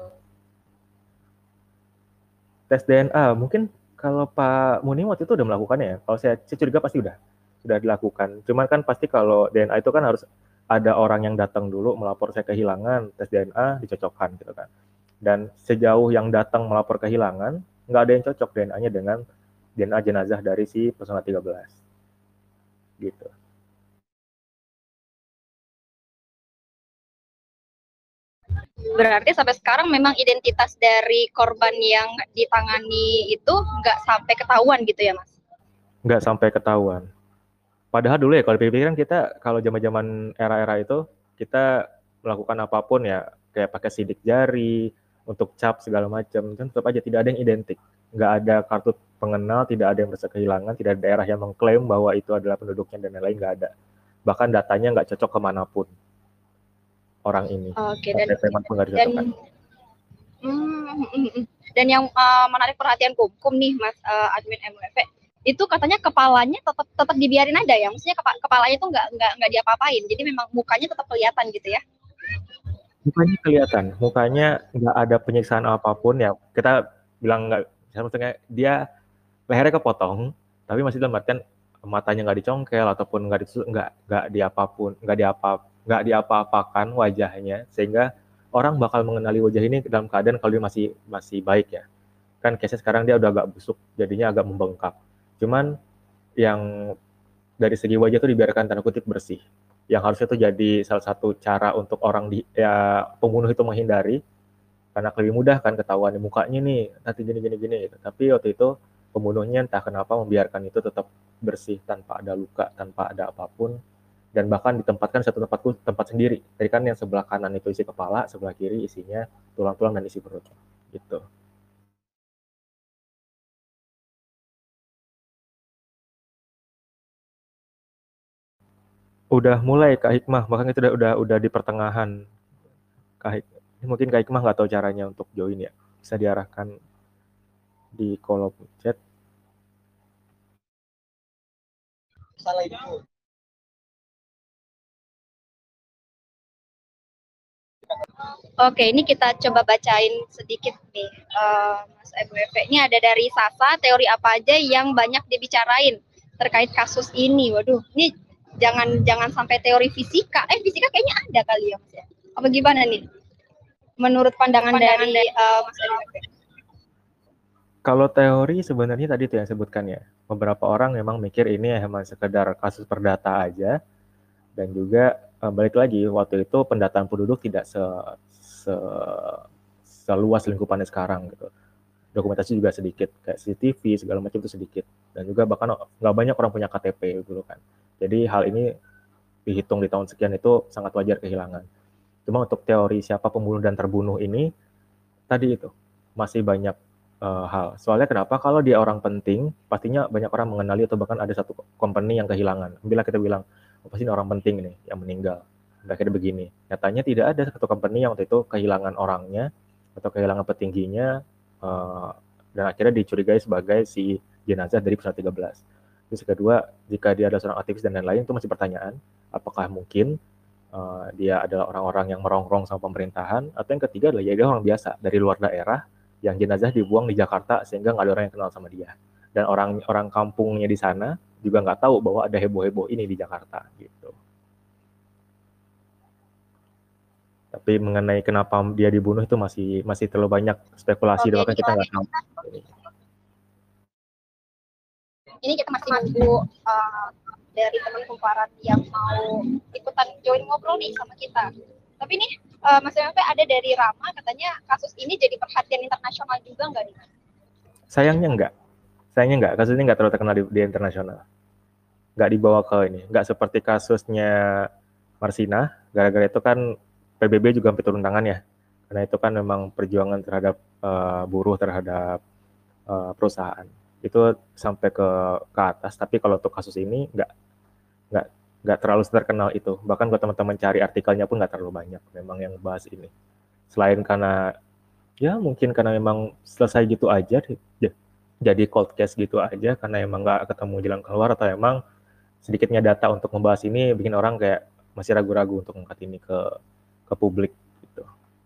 Tes D N A, mungkin kalau Pak Munim waktu itu udah melakukannya ya. Kalau saya, saya curiga pasti udah, sudah dilakukan. Cuman kan pasti kalau D N A itu kan harus ada orang yang datang dulu melapor saya kehilangan, tes D N A dicocokkan gitu kan. Dan sejauh yang datang melapor kehilangan, nggak ada yang cocok D N A-nya dengan D N A jenazah dari si Pesona tiga belas. Gitu. Berarti sampai sekarang memang identitas dari korban yang ditangani itu nggak sampai ketahuan gitu ya, Mas? Nggak sampai ketahuan. Padahal dulu ya kalau dipikirkan kita kalau zaman-zaman era-era itu kita melakukan apapun ya kayak pakai sidik jari, untuk cap segala macam, kan tetap aja tidak ada yang identik. Nggak ada kartu pengenal, tidak ada yang merasa kehilangan, tidak ada daerah yang mengklaim bahwa itu adalah penduduknya dan lain-lain, nggak ada. Bahkan datanya nggak cocok kemanapun orang ini. Oke, dan K T P pun nggak dan dicocokkan. hmm, hmm, hmm. Dan yang uh, menarik perhatian Kumkum nih, Mas uh, admin M W P, itu katanya kepalanya tetap tetap dibiarin ada ya, maksudnya kepa kepalanya itu nggak nggak nggak diapa-apain, jadi memang mukanya tetap kelihatan gitu ya? Mukanya kelihatan, mukanya nggak ada penyiksaan apapun ya. Kita bilang nggak, maksudnya dia lehernya kepotong, tapi masih dalam artian matanya nggak dicongkel ataupun nggak ditusuk, nggak nggak diapapun, nggak diapa nggak diapa-apakan wajahnya, sehingga orang bakal mengenali wajah ini dalam keadaan kalau dia masih masih baik ya. Kan case sekarang dia udah agak busuk, jadinya agak membengkak. Cuman yang dari segi wajah itu dibiarkan tanda kutip bersih. Yang harusnya itu jadi salah satu cara untuk orang di, ya, pembunuh itu menghindari, karena lebih mudah kan ketahuan di mukanya nih nanti gini gini gini gitu. Tapi waktu itu pembunuhnya entah kenapa membiarkan itu tetap bersih tanpa ada luka, tanpa ada apapun, dan bahkan ditempatkan satu tempatku tempat sendiri. Tadi kan yang sebelah kanan itu isi kepala, sebelah kiri isinya tulang-tulang dan isi perut gitu. Udah mulai Kak Hikmah, bahkan itu udah udah, udah di pertengahan. Kak Hikmah, mungkin Kak Hikmah nggak tahu caranya untuk join ya, bisa diarahkan di kolom chat. Salah itu. Oke, ini kita coba bacain sedikit nih, uh, Mas M W P. Ini ada dari Sasa, teori apa aja yang banyak dibicarain terkait kasus ini? Waduh, ini jangan jangan sampai teori fisika. Eh, fisika kayaknya ada kali ya, Mas ya? Apa gimana nih? Menurut pandangan, pandangan dari uh, Mas M W P. Kalau teori sebenarnya tadi tuh yang sebutkan ya, beberapa orang memang mikir ini emang sekedar kasus perdata aja, dan juga uh, balik lagi waktu itu pendataan penduduk tidak se, se seluas lingkupannya sekarang gitu. Dokumentasi juga sedikit, kayak C C T V segala macam itu sedikit, dan juga bahkan nggak banyak orang punya K T P dulu kan. Jadi hal ini dihitung di tahun sekian itu sangat wajar kehilangan. Cuma untuk teori siapa pembunuh dan terbunuh ini tadi itu masih banyak uh, hal. Soalnya kenapa? Kalau dia orang penting, pastinya banyak orang mengenali atau bahkan ada satu company yang kehilangan. Bila kita bilang, oh, pasti ini orang penting nih yang meninggal. Dan akhirnya begini. Nyatanya tidak ada satu company yang waktu itu kehilangan orangnya atau kehilangan petingginya, uh, dan akhirnya dicurigai sebagai si jenazah dari pesawat tiga belas. Terus kedua, jika dia adalah seorang aktivis dan lain-lain, itu masih pertanyaan, apakah mungkin uh, dia adalah orang-orang yang merongrong sama pemerintahan, atau yang ketiga adalah ya dia orang biasa dari luar daerah yang jenazah dibuang di Jakarta sehingga nggak ada orang yang kenal sama dia, dan orang orang kampungnya di sana juga nggak tahu bahwa ada heboh-heboh ini di Jakarta gitu. Tapi mengenai kenapa dia dibunuh itu masih masih terlalu banyak spekulasi, dan bahkan kita nggak tahu. Ini kita masih nunggu uh, dari teman kumparan yang mau ikutan join ngobrol nih sama kita. Tapi nih uh, Mas M P ada dari Rama, katanya kasus ini jadi perhatian internasional juga nggak nih? Sayangnya enggak, sayangnya enggak, kasus ini nggak terlalu terkenal di, di internasional, nggak dibawa ke ini, nggak seperti kasusnya Marsina. Gara-gara itu kan P B B juga hampir turun tangan ya, karena itu kan memang perjuangan terhadap uh, buruh, terhadap uh, perusahaan itu sampai ke ke atas. Tapi kalau untuk kasus ini nggak nggak nggak terlalu terkenal itu. Bahkan kalau teman-teman cari artikelnya pun nggak terlalu banyak memang yang bahas ini. Selain karena ya mungkin karena memang selesai gitu aja, jadi cold case gitu aja, karena emang nggak ketemu jalan keluar, atau emang sedikitnya data untuk membahas ini bikin orang kayak masih ragu-ragu untuk mengangkat ini ke ke publik gitu.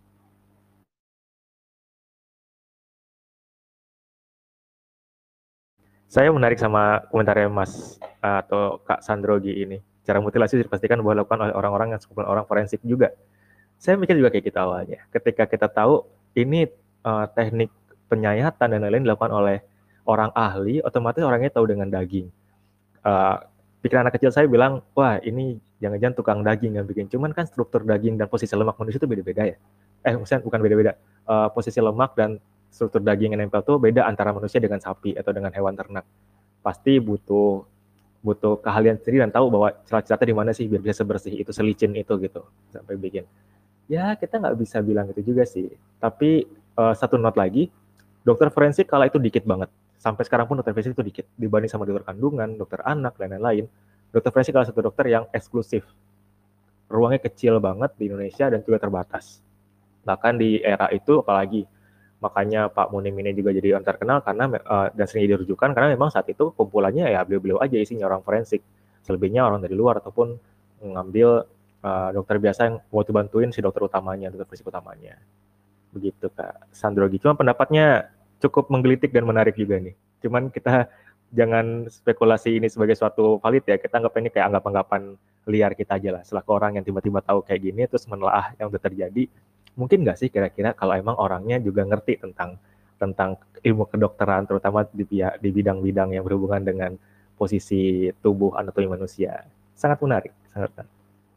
Saya menarik sama komentarnya Mas atau Kak Sandrogi ini. Cara mutilasi dipastikan bahwa dilakukan oleh orang-orang yang sekumpulan orang forensik juga. Saya mikir juga kayak kita awalnya. Ketika kita tahu ini uh, teknik penyayatan dan lain-lain dilakukan oleh orang ahli, otomatis orangnya tahu dengan daging. Uh, pikiran anak kecil saya bilang, wah ini jangan-jangan tukang daging yang bikin. Cuman kan struktur daging dan posisi lemak manusia itu beda-beda ya. Eh, maksudnya bukan beda-beda. Uh, posisi lemak dan struktur daging yang nempel tuh beda antara manusia dengan sapi atau dengan hewan ternak. Pasti butuh butuh keahlian sendiri dan tahu bahwa celah-celahnya di mana sih biar bisa sebersih itu, selicin itu gitu sampai bikin. Ya, kita nggak bisa bilang itu juga sih. Tapi uh, satu note lagi, dokter forensik kala itu dikit banget. Sampai sekarang pun dokter forensik itu dikit. Dibanding sama dokter kandungan, dokter anak, dan lain-lain. Dokter forensik adalah satu dokter yang eksklusif. Ruangnya kecil banget di Indonesia dan juga terbatas. Bahkan di era itu apalagi. Makanya Pak Munim ini juga jadi orang terkenal karena uh, dan sering dirujukan karena memang saat itu kumpulannya ya beliau-beliau aja isinya orang forensik. Selebihnya orang dari luar ataupun mengambil uh, dokter biasa yang mau bantuin si dokter utamanya, dokter forensik utamanya. Begitu Kak Sandrogi. Cuma pendapatnya cukup menggelitik dan menarik juga nih. Cuman kita jangan spekulasi ini sebagai suatu valid ya. Kita anggap ini kayak anggapan-anggapan liar kita aja lah. Selaku orang yang tiba-tiba tahu kayak gini terus menelaah yang udah terjadi. Mungkin nggak sih kira-kira kalau emang orangnya juga ngerti tentang tentang ilmu kedokteran, terutama di, di bidang-bidang yang berhubungan dengan posisi tubuh anatomi manusia. Sangat menarik, sangat menarik.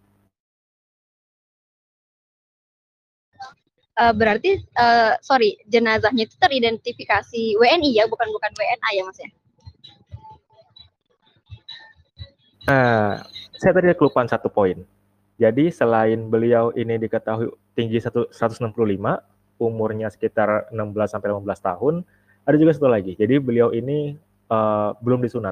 Uh, berarti, uh, sorry, jenazahnya itu teridentifikasi W N I ya, bukan bukan W N A ya Mas ya? Nah, saya tadi kelupaan satu poin. Jadi selain beliau ini diketahui tinggi seratus enam puluh lima, umurnya sekitar enam belas sampai lima belas tahun, ada juga satu lagi. Jadi beliau ini uh, belum disunat.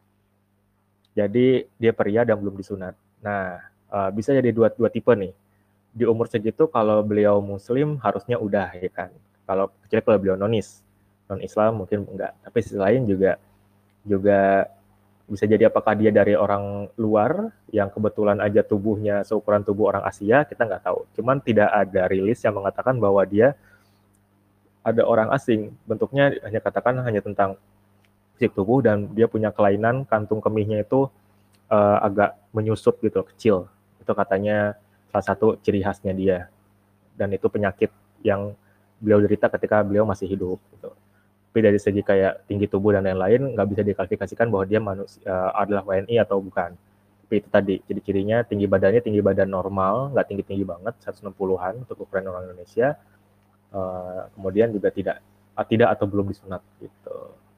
Jadi dia pria dan belum disunat. Nah, uh, bisa jadi dua, dua tipe nih. Di umur segitu kalau beliau muslim harusnya udah ya kan. Kalau kecuali kalau beliau nonis, non Islam mungkin enggak. Tapi sisi lain juga juga bisa jadi apakah dia dari orang luar yang kebetulan aja tubuhnya seukuran tubuh orang Asia, kita nggak tahu. Cuman tidak ada rilis yang mengatakan bahwa dia ada orang asing. Bentuknya hanya katakan hanya tentang fisik tubuh dan dia punya kelainan kantung kemihnya itu uh, agak menyusut gitu, kecil. Itu katanya salah satu ciri khasnya dia. Dan itu penyakit yang beliau derita ketika beliau masih hidup. Gitu. Tapi dari segi kayak tinggi tubuh dan lain-lain nggak bisa diklasifikasikan bahwa dia manusia, uh, adalah W N I atau bukan. Tapi itu tadi, jadi cirinya tinggi badannya tinggi badan normal, nggak tinggi-tinggi banget, seratus enam puluhan untuk ukuran orang Indonesia. Uh, kemudian juga tidak uh, tidak atau belum disunat gitu.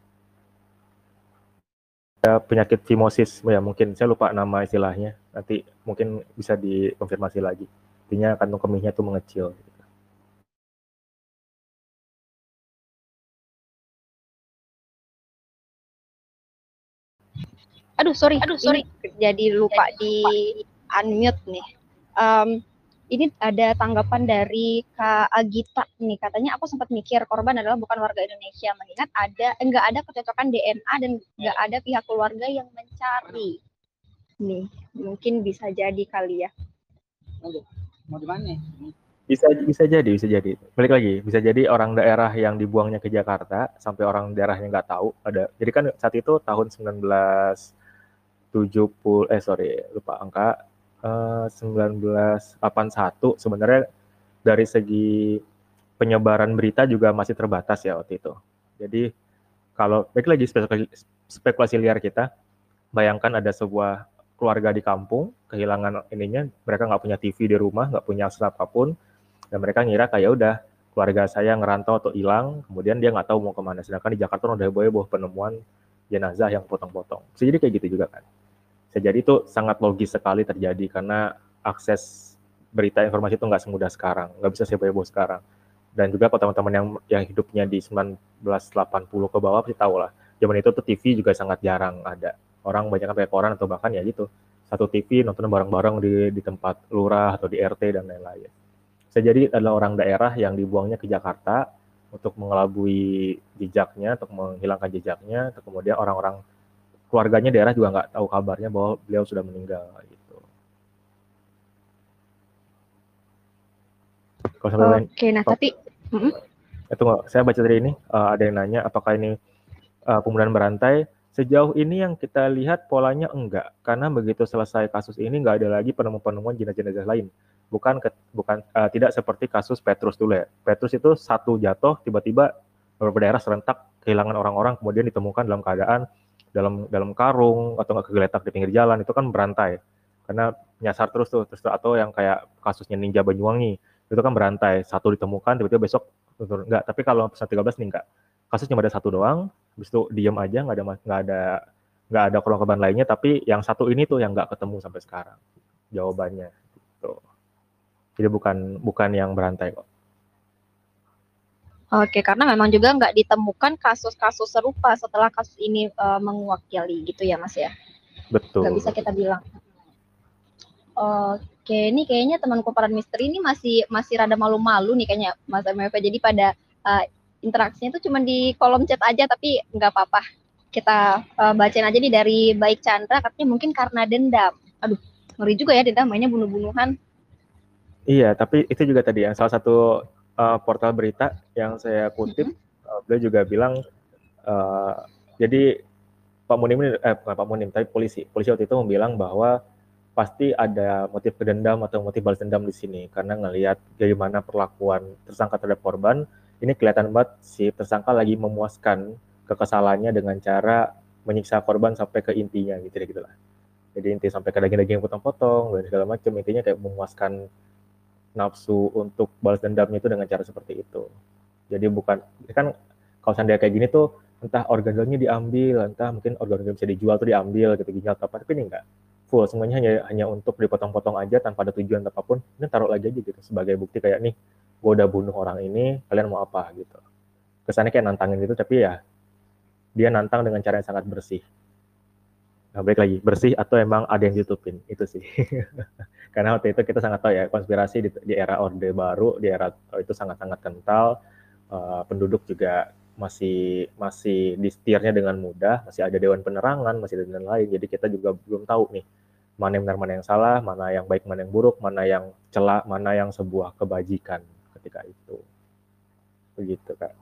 Ada penyakit fimosis, ya mungkin saya lupa nama istilahnya, nanti mungkin bisa dikonfirmasi lagi. Intinya kantung kemihnya itu mengecil. Aduh sorry, aduh sorry, ini jadi lupa di unmute nih. Um, ini ada tanggapan dari Kak Agita nih, katanya aku sempat mikir korban adalah bukan warga Indonesia, mengingat ada enggak ada kecocokan D N A dan enggak ada pihak keluarga yang mencari. Nih, mungkin bisa jadi kali ya. Mau di mana? Bisa bisa jadi, bisa jadi. Balik lagi, bisa jadi orang daerah yang dibuangnya ke Jakarta sampai orang daerahnya nggak tahu ada. Jadi kan saat itu tahun sembilan belas tujuh puluh eh sorry lupa angka uh, sembilan belas delapan puluh satu sebenarnya dari segi penyebaran berita juga masih terbatas ya waktu itu. Jadi kalau balik lagi spekulasi, spekulasi liar kita, bayangkan ada sebuah keluarga di kampung kehilangan ininya, mereka nggak punya T V di rumah, nggak punya akses apapun, dan mereka ngira kayak udah keluarga saya ngerantau atau hilang, kemudian dia nggak tahu mau kemana. Sedangkan di Jakarta udah heboh-heboh penemuan jenazah yang potong-potong. Bisa jadi kayak gitu juga kan. Bisa jadi itu sangat logis sekali terjadi karena akses berita informasi itu nggak semudah sekarang, nggak bisa seheboh sekarang. Dan juga kalau teman-teman yang yang hidupnya di sembilan belas delapan puluh ke bawah pasti tahu lah. Zaman itu tuh T V juga sangat jarang ada. Orang banyak pakai koran atau bahkan ya gitu. Satu T V nonton bareng-bareng di, di tempat lurah atau di R T dan lain-lain. Bisa jadi adalah orang daerah yang dibuangnya ke Jakarta untuk mengelabui jejaknya, untuk menghilangkan jejaknya, atau kemudian orang-orang keluarganya daerah juga nggak tahu kabarnya bahwa beliau sudah meninggal gitu. Oke, okay, nah tapi uh, itu saya baca dari ini uh, ada yang nanya apakah ini uh, pembunuhan berantai. Sejauh ini yang kita lihat polanya enggak, karena begitu selesai kasus ini nggak ada lagi penemuan-penemuan jenazah-jenazah lain. Bukan ke, bukan uh, tidak seperti kasus Petrus dulu ya. Petrus itu satu jatuh tiba-tiba beberapa daerah serentak kehilangan orang-orang, kemudian ditemukan dalam keadaan dalam dalam karung atau nggak kegeletak di pinggir jalan, itu kan berantai karena nyasar terus tuh terus atau yang kayak kasusnya Ninja Banyuwangi itu kan berantai, satu ditemukan tiba-tiba besok enggak. Tapi kalau pasal tiga belas nih enggak, kasus cuma ada satu doang, habis itu diam aja, nggak ada nggak ada nggak ada korban lainnya, tapi yang satu ini tuh yang nggak ketemu sampai sekarang jawabannya gitu. Jadi bukan bukan yang berantai kok. Oke, karena memang juga nggak ditemukan kasus-kasus serupa setelah kasus ini uh, menguak kali gitu ya Mas ya? Betul. Nggak bisa kita bilang. Oke, ini kayaknya teman kumparan misteri ini masih masih rada malu-malu nih kayaknya Mas M F. Jadi pada uh, interaksinya itu cuma di kolom chat aja, tapi nggak apa-apa. Kita uh, bacain aja nih dari Baik Chandra, katanya mungkin karena dendam. Aduh, ngeri juga ya dendam, mainnya bunuh-bunuhan. Iya, tapi itu juga tadi yang salah satu uh, portal berita yang saya kutip, mm-hmm. uh, beliau juga bilang, uh, jadi Pak Munim, eh bukan Pak Munim, tapi polisi, polisi waktu itu bilang bahwa pasti ada motif kedendam atau motif balas dendam di sini, karena ngelihat bagaimana perlakuan tersangka terhadap korban, ini kelihatan banget si tersangka lagi memuaskan kekesalannya dengan cara menyiksa korban sampai ke intinya, gitu deh gitulah. Jadi inti sampai ke daging-daging potong-potong dan segala macam, intinya kayak memuaskan nafsu untuk balas dendamnya itu dengan cara seperti itu. Jadi bukan, kan kalau seandainya kayak gini tuh, entah organ-organnya diambil, entah mungkin organ-organ bisa dijual tuh diambil gitu, ginjal apa, tapi ini enggak. Full, semuanya hanya hanya untuk dipotong-potong aja tanpa ada tujuan apapun, ini taruh lagi aja gitu, sebagai bukti kayak nih, gue udah bunuh orang ini, kalian mau apa gitu. Kesannya kayak nantangin gitu, tapi ya, dia nantang dengan cara yang sangat bersih. Nah, balik lagi, bersih atau emang ada yang ditutupin, itu sih. Karena waktu itu kita sangat tahu ya, konspirasi di, di era Orde Baru, di era itu sangat-sangat kental, uh, penduduk juga masih masih disetirnya dengan mudah, masih ada Dewan Penerangan, masih ada dan lain, jadi kita juga belum tahu nih, mana yang benar, mana yang salah, mana yang baik, mana yang buruk, mana yang celak, mana yang sebuah kebajikan ketika itu. Begitu, Kak.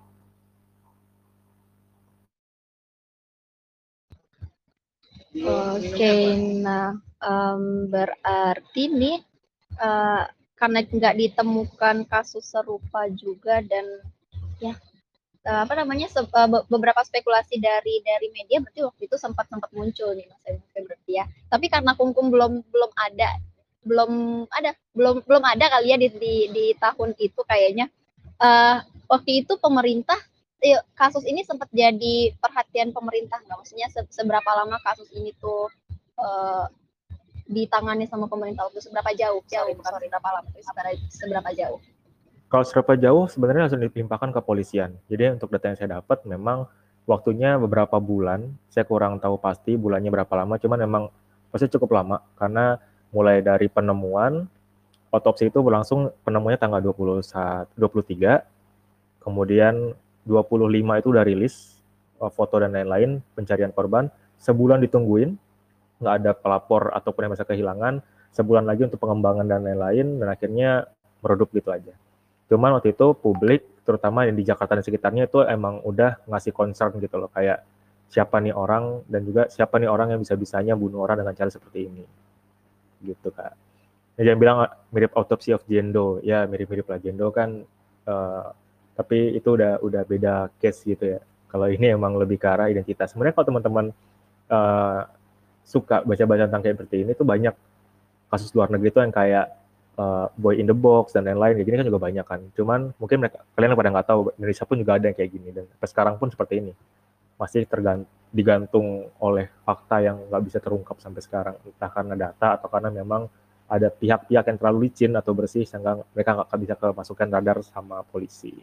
Oke, okay, nah um, berarti nih uh, karena nggak ditemukan kasus serupa juga dan ya uh, apa namanya se uh, beberapa spekulasi dari dari media berarti waktu itu sempat sempat muncul nih Mas Emre berarti ya. Tapi karena Kumkum belum belum ada belum ada belum belum ada kali ya di di, di tahun itu kayaknya uh, waktu itu pemerintah kasus ini sempat jadi perhatian pemerintah nggak? Maksudnya se seberapa lama kasus ini tuh uh, ditangani sama pemerintah waktu seberapa jauh? Sorry, bukan sorry, seberapa lama, seberapa, seberapa jauh? Kalau seberapa jauh sebenarnya langsung dilimpahkan ke kepolisian. Jadi untuk data yang saya dapat memang waktunya beberapa bulan. Saya kurang tahu pasti bulannya berapa lama, cuman memang pasti cukup lama karena mulai dari penemuan, otopsi itu berlangsung penemuannya tanggal dua puluh satu, dua puluh tiga, kemudian dua puluh lima itu udah rilis foto dan lain-lain, pencarian korban, sebulan ditungguin, nggak ada pelapor ataupun yang merasa kehilangan, sebulan lagi untuk pengembangan dan lain-lain, dan akhirnya meredup gitu aja. Cuman waktu itu publik, terutama yang di Jakarta dan sekitarnya itu emang udah ngasih concern gitu loh, kayak siapa nih orang, dan juga siapa nih orang yang bisa-bisanya bunuh orang dengan cara seperti ini. Gitu, Kak. Ya, jangan bilang mirip Autopsy of Jane Doe, ya mirip-mirip lah, Jane Doe kan, uh, tapi itu udah udah beda case gitu ya. Kalau ini emang lebih ke arah identitas. Sebenarnya kalau teman-teman uh, suka baca-baca tentang kayak seperti ini tuh banyak kasus luar negeri tuh yang kayak uh, Boy in the Box dan lain-lain kayak gini kan juga banyak kan. Cuman mungkin mereka kalian pada nggak tahu, Indonesia pun juga ada yang kayak gini, dan sampai sekarang pun seperti ini masih tergantung digantung oleh fakta yang nggak bisa terungkap sampai sekarang, entah karena data atau karena memang ada pihak-pihak yang terlalu licin atau bersih sehingga mereka nggak bisa kemasukan radar sama polisi.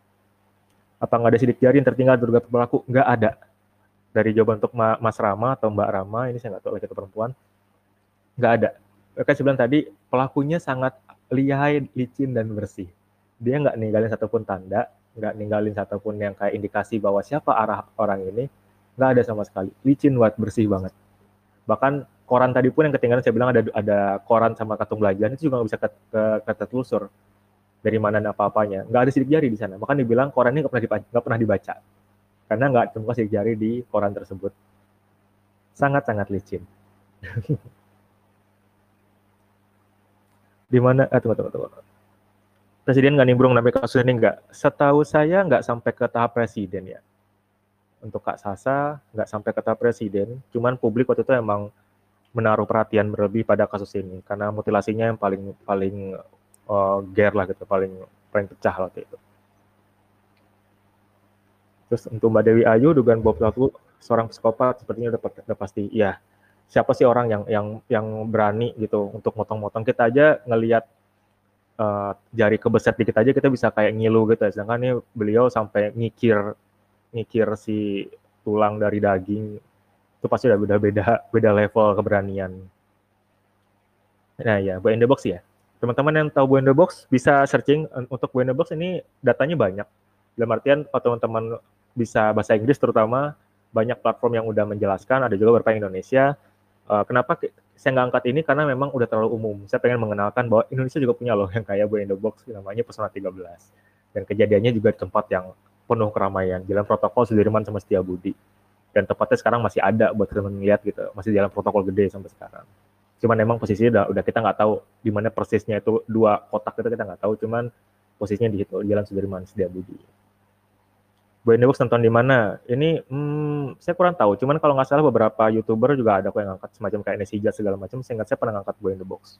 Apa nggak ada sidik jari yang tertinggal terduga pelaku? Nggak ada. Dari jawaban untuk Mas Rama atau Mbak Rama, ini saya nggak tahu lagi itu perempuan, nggak ada. Mereka bilang tadi, pelakunya sangat lihai, licin, dan bersih. Dia nggak ninggalin satupun tanda, nggak ninggalin satupun yang kayak indikasi bahwa siapa arah orang ini, nggak ada sama sekali. Licin banget, bersih banget. Bahkan koran tadi pun yang ketinggalan, saya bilang ada ada koran sama kartu belanjaan, itu juga nggak bisa ke, ke, ke telusur dari mana apa-apanya. Nggak ada sidik jari di sana. Bahkan dibilang koran ini nggak pernah dibaca, nggak pernah dibaca. Karena nggak ditemukan sidik jari di koran tersebut. Sangat-sangat licin. Di mana? Eh, tunggu, tunggu, tunggu. Presiden nggak nimbrung namanya kasus ini nggak? Setahu saya nggak sampai ke tahap presiden ya. Untuk Kak Sasa nggak sampai ke tahap presiden. Cuman publik waktu itu emang menaruh perhatian berlebih pada kasus ini karena mutilasinya yang paling paling uh, ger lah gitu, paling paling pecah waktu itu. Terus untuk Mbak Dewi Ayu, dugaan Bob Pelaku seorang psikopat, sepertinya udah, udah pasti. Ya, siapa sih orang yang yang yang berani gitu untuk motong-motong? Kita aja ngelihat uh, jari kebeset dikit aja kita bisa kayak ngilu gitu. Sedangkan ini beliau sampai ngikir ngikir si tulang dari daging, itu pasti udah beda beda beda level keberanian. Nah ya, Boy in the Box ya. Teman-teman yang tahu Boy in the Box bisa searching untuk Boy in the Box, ini datanya banyak. Dalam artian kalau teman-teman bisa bahasa Inggris terutama, banyak platform yang udah menjelaskan, ada juga beberapa Indonesia. Uh, kenapa saya nggak angkat ini? Karena memang udah terlalu umum. Saya pengen mengenalkan bahwa Indonesia juga punya loh yang kayak Boy in the Box, namanya Pesona tiga belas. Dan kejadiannya juga di tempat yang penuh keramaian, Jalan Protokol Sudirman sama Setiabudi. Dan tempatnya sekarang masih ada buat teman-teman lihat gitu, masih jalan protokol gede sampai sekarang. Cuman emang posisinya udah, udah kita nggak tahu di mana persisnya itu dua kotak itu kita nggak tahu, cuman posisinya di situ, Jalan Sudirman Setiabudi. Boy in the Box nonton di mana? Ini hmm, saya kurang tahu. Cuman kalau nggak salah beberapa YouTuber juga ada kok yang ngangkat semacam kayak Nesija segala macam. Saya ingat saya pernah ngangkat Boy in the Box.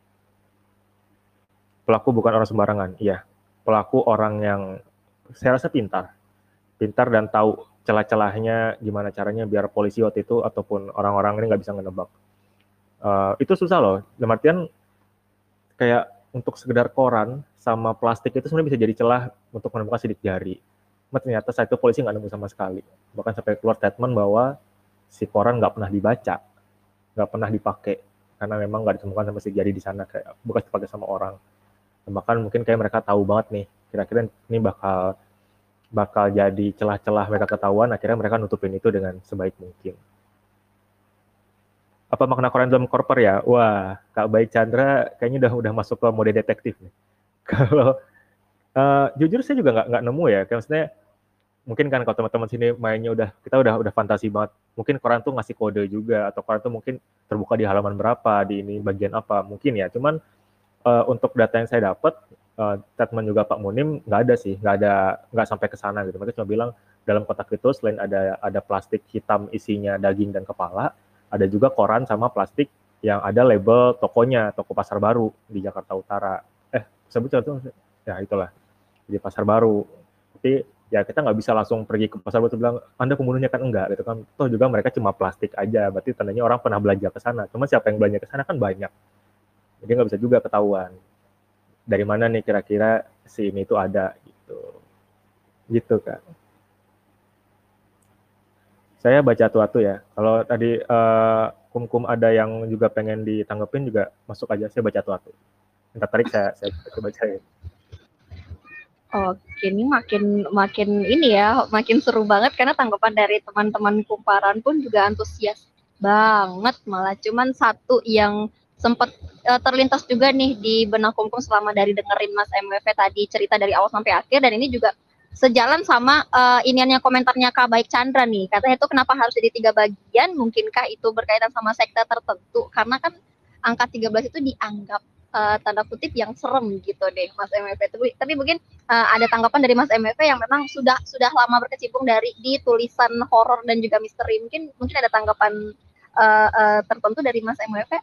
Pelaku bukan orang sembarangan. Iya, pelaku orang yang saya rasa pintar, pintar dan tahu celah-celahnya gimana caranya biar polisi waktu itu ataupun orang-orang ini nggak bisa ngenebak. Uh, itu susah loh. Dalam artian kayak untuk sekedar koran sama plastik itu sebenarnya bisa jadi celah untuk menemukan sidik jari. Ternyata saat itu polisi nggak nemu sama sekali. Bahkan sampai keluar statement bahwa si koran nggak pernah dibaca, nggak pernah dipakai, karena memang nggak ditemukan sama sidik jari di sana, kayak bekas dipakai sama orang. Dan bahkan mungkin kayak mereka tahu banget nih, kira-kira ini bakal bakal jadi celah-celah mereka ketahuan, akhirnya mereka nutupin itu dengan sebaik mungkin. Apa makna koran dalam korper ya? Wah, Kak Baik Chandra kayaknya udah udah masuk ke mode detektif nih. Kalau uh, jujur saya juga nggak nggak nemu ya, kayak maksudnya mungkin kan kalau teman-teman sini mainnya udah kita udah udah fantasi banget. Mungkin koran tuh ngasih kode juga, atau koran tuh mungkin terbuka di halaman berapa, di ini bagian apa, mungkin ya. Cuman uh, untuk data yang saya dapat, uh, statement juga Pak Munim nggak ada sih, nggak ada nggak sampai ke sana gitu. Mereka cuma bilang dalam kotak itu selain ada ada plastik hitam isinya daging dan kepala, ada juga koran sama plastik yang ada label tokonya, toko Pasar Baru di Jakarta Utara. Eh, sebut itu ya itulah di Pasar Baru. Tapi ya kita nggak bisa langsung pergi ke pasar baru bilang Anda pembunuhnya, kan enggak gitu kan. Toh juga mereka cuma plastik aja, berarti tandanya orang pernah belanja ke sana. Cuma siapa yang belanja ke sana kan banyak. Jadi nggak bisa juga ketahuan dari mana nih kira-kira si ini itu ada gitu. Gitu kan. Saya baca atu-atu ya. Kalau tadi uh, kum-kum ada yang juga pengen ditanggepin juga masuk aja, saya baca atu-atu. Ntar tarik saya saya bacain. Oke, ini makin makin ini ya, makin seru banget karena tanggapan dari teman-teman kumparan pun juga antusias banget. Malah cuman satu yang sempat uh, terlintas juga nih di benak kumkum selama dari dengerin Mas M W F tadi cerita dari awal sampai akhir, dan ini juga sejalan sama uh, iniannya komentarnya Kak Baik Chandra nih. Katanya itu kenapa harus jadi tiga bagian? Mungkinkah itu berkaitan sama sekte tertentu? Karena kan angka tiga belas itu dianggap Uh, tanda kutip yang serem gitu deh Mas M W F. Tapi, tapi mungkin uh, ada tanggapan dari Mas M W F yang memang sudah sudah lama berkecimpung dari di tulisan horor dan juga misteri. Mungkin mungkin ada tanggapan uh, uh, tertentu dari Mas M W F.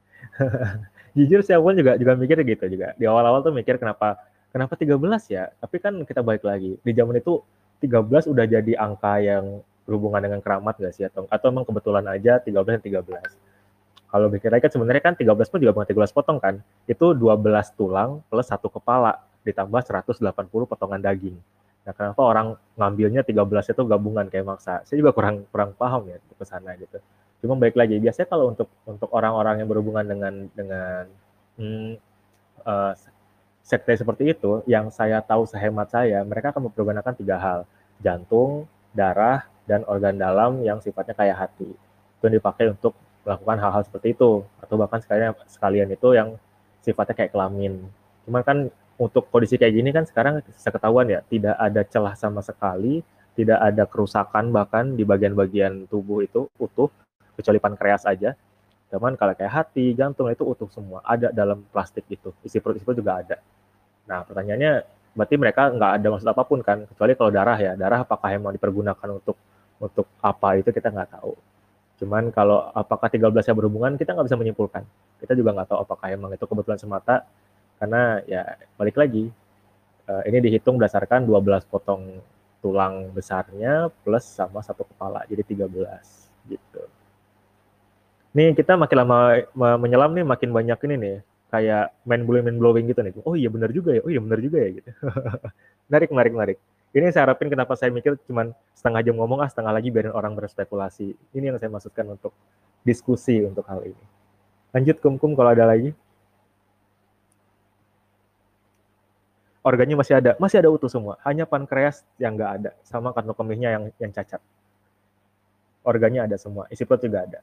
Jujur saya pun juga juga mikir gitu juga. Di awal-awal tuh mikir kenapa kenapa tiga belas ya? Tapi kan kita balik lagi. Di zaman itu tiga belas udah jadi angka yang berhubungan dengan keramat nggak sih, atau atau emang kebetulan aja tiga belas dan tiga belas. Kalau pikir lagi kan sebenarnya kan tiga belas pun juga bukan tiga belas potong kan. Itu dua belas tulang plus satu kepala ditambah seratus delapan puluh potongan daging. Nah, kenapa orang ngambilnya tiga belas itu gabungan kayak maksa? Saya juga kurang kurang paham ya ke sana gitu. Cuma baik lagi, biasanya kalau untuk untuk orang-orang yang berhubungan dengan dengan hmm, uh, sekte seperti itu, yang saya tahu sehemat saya, mereka akan mempergunakan tiga hal: jantung, darah, dan organ dalam yang sifatnya kayak hati. Itu yang dipakai untuk melakukan hal-hal seperti itu, atau bahkan sekalian sekalian itu yang sifatnya kayak kelamin. Cuman kan untuk kondisi kayak gini kan sekarang seketahuan ya, tidak ada celah sama sekali, tidak ada kerusakan bahkan di bagian-bagian tubuh itu utuh, kecuali pankreas aja. Cuman kalau kayak hati, jantung itu utuh semua, ada dalam plastik itu, isi perut itu juga ada. Nah pertanyaannya, berarti mereka nggak ada maksud apapun kan, kecuali kalau darah ya, darah apakah emang dipergunakan untuk untuk apa itu kita nggak tahu. Cuman kalau apakah tiga belasnya berhubungan, kita nggak bisa menyimpulkan. Kita juga nggak tahu apakah emang itu kebetulan semata, karena ya balik lagi, uh, ini dihitung berdasarkan dua belas potong tulang besarnya plus sama satu kepala, jadi tiga belas gitu. Nih kita makin lama menyelam nih makin banyak ini nih, kayak main blowing main blowing gitu nih. Oh iya benar juga ya, oh iya benar juga ya gitu. Menarik, menarik, menarik. Ini saya harapin kenapa saya mikir cuman setengah jam ngomong, ah setengah lagi biarin orang berspekulasi. Ini yang saya maksudkan untuk diskusi untuk hal ini. Lanjut Kum-Kum kalau ada lagi. Organnya masih ada, masih ada utuh semua. Hanya pankreas yang nggak ada, sama kantong kemihnya yang yang cacat. Organnya ada semua, isi perut juga ada.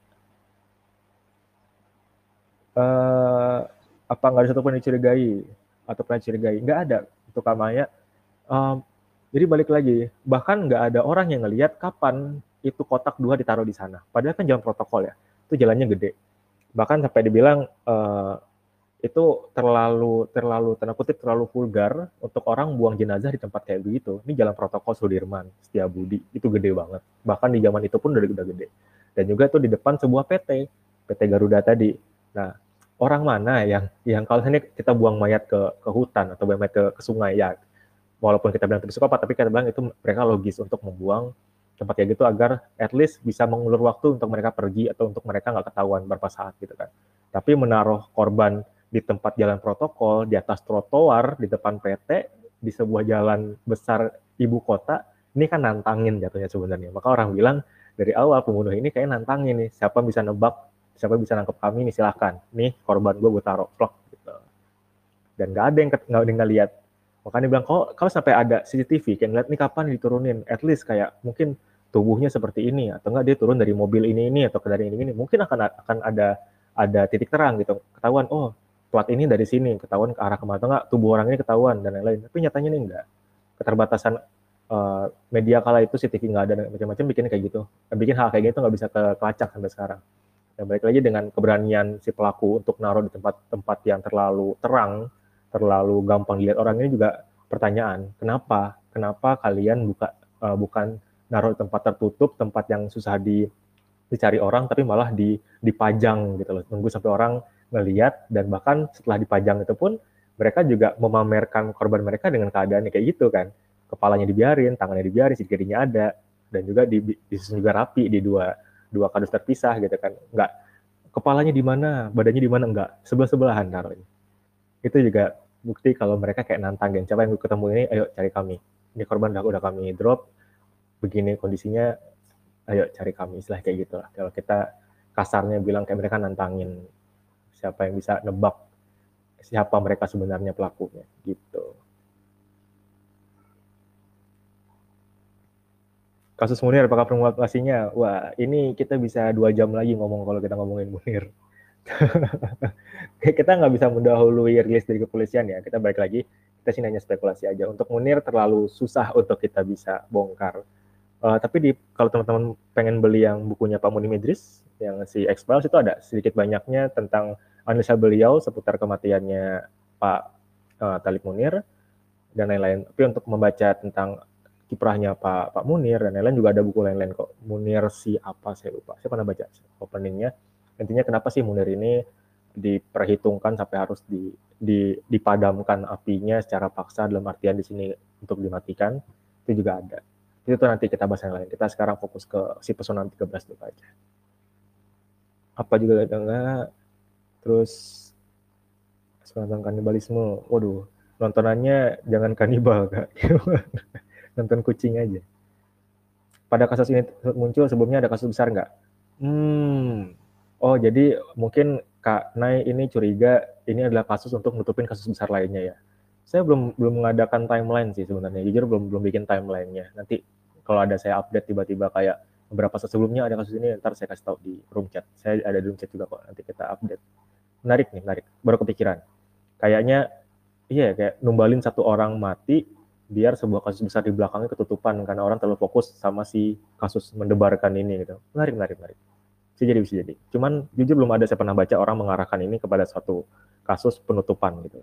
Uh, apa nggak ada satu pun dicurigai atau pernah dicurigai? Nggak ada. Untuk Kamaya. Um, jadi balik lagi, bahkan nggak ada orang yang ngelihat kapan itu kotak dua ditaruh di sana. Padahal kan jalan protokol ya, itu jalannya gede. Bahkan sampai dibilang uh, itu terlalu terlalu tanda kutip terlalu vulgar untuk orang buang jenazah di tempat kayak begitu. Ini jalan protokol Sudirman, Setiabudi, itu gede banget. Bahkan di zaman itu pun udah, udah gede. Dan juga itu di depan sebuah P T, P T Garuda tadi. Nah, orang mana yang yang kalau misalnya kita buang mayat ke ke hutan atau buang mayat ke, ke sungai ya, walaupun kita bilang itu psikopat, tapi kita bilang itu mereka logis untuk membuang tempat kayak gitu agar at least bisa mengulur waktu untuk mereka pergi atau untuk mereka nggak ketahuan berapa saat gitu kan. Tapi menaruh korban di tempat jalan protokol, di atas trotoar, di depan P T, di sebuah jalan besar ibu kota, ini kan nantangin jatuhnya sebenarnya. Maka orang bilang dari awal pembunuh ini kayak nantangin nih, siapa bisa nebak, siapa bisa nangkep kami nih silahkan. Nih korban gue gue taruh vlog gitu. Dan nggak ada yang nggak ada yang ngeliat. Makanya bilang kalau kalau sampai ada C C T V, kayak ngeliat nih kapan diturunin, at least kayak mungkin tubuhnya seperti ini atau enggak dia turun dari mobil ini ini atau dari ini ini, mungkin akan akan ada ada titik terang gitu, ketahuan oh plat ini dari sini, ketahuan ke arah kemana, atau enggak tubuh orang ini ketahuan dan lain-lain. Tapi nyatanya ini enggak. Keterbatasan uh, media kala itu C C T V nggak ada dan macam-macam bikin kayak gitu, bikin hal kayak gitu nggak bisa kelacak sampai sekarang. Dan balik lagi dengan keberanian si pelaku untuk naruh di tempat-tempat yang terlalu terang, terlalu gampang dilihat orang, ini juga pertanyaan, kenapa? Kenapa kalian buka uh, bukan naruh di tempat tertutup, tempat yang susah di, dicari orang, tapi malah di, dipajang gitu loh, nunggu sampai orang ngelihat, dan bahkan setelah dipajang itu pun mereka juga memamerkan korban mereka dengan keadaannya kayak gitu kan, kepalanya dibiarin, tangannya dibiarin, jarinya ada, dan juga di, disusun juga rapi di dua dua kardus terpisah gitu kan, nggak kepalanya di mana, badannya di mana, enggak sebelah-sebelahan taruhnya. Itu juga bukti kalau mereka kayak nantangin, siapa yang ketemu ini, ayo cari kami, ini korban udah, udah kami drop, begini kondisinya, ayo cari kami, istilah kayak gitu lah. Kalau kita kasarnya bilang kayak mereka nantangin, siapa yang bisa nebak siapa mereka sebenarnya pelakunya, gitu. Kasus Munir, apakah penguatasinya? Wah, ini kita bisa dua jam lagi ngomong kalau kita ngomongin Munir. Kita nggak bisa mendahului rilis dari kepolisian ya, kita balik lagi, kita sini hanya spekulasi aja. Untuk Munir terlalu susah untuk kita bisa bongkar. Uh, tapi di, kalau teman-teman pengen beli yang bukunya Pak Munim Idris, yang si X-Files, itu ada sedikit banyaknya tentang analisa beliau seputar kematiannya Pak uh, Talib Munir, dan lain-lain. Tapi untuk membaca tentang kiprahnya Pak Pak Munir, dan lain-lain juga ada buku lain-lain kok. Munir si apa, saya lupa. Saya pernah baca openingnya. Intinya kenapa sih Munir ini diperhitungkan sampai harus di, di, dipadamkan apinya secara paksa, dalam artian di sini untuk dimatikan, itu juga ada. Itu tuh nanti kita bahas yang lain. Kita sekarang fokus ke si Pesonan tiga belas dulu aja. Apa juga enggak, terus tentang kanibalisme, waduh, nontonannya jangan kanibal, Kak. Nonton kucing aja. Pada kasus ini muncul, sebelumnya ada kasus besar nggak? Hmm, oh jadi mungkin Kak Nay ini curiga ini adalah kasus untuk nutupin kasus besar lainnya ya. Saya belum belum mengadakan timeline sih sebenarnya, jujur belum belum bikin timelinenya. Nanti kalau ada saya update tiba-tiba kayak beberapa saat sebelumnya ada kasus ini, ntar saya kasih tahu di room chat. Saya ada di room chat juga kok, nanti kita update. Menarik nih, menarik. Baru kepikiran. Kayaknya iya kayak numbalin satu orang mati biar sebuah kasus besar di belakangnya ketutupan karena orang terlalu fokus sama si kasus mendebarkan ini gitu. Menarik, menarik, menarik. Bisa jadi, bisa jadi. Cuman jujur belum ada saya pernah baca orang mengarahkan ini kepada suatu kasus penutupan gitu.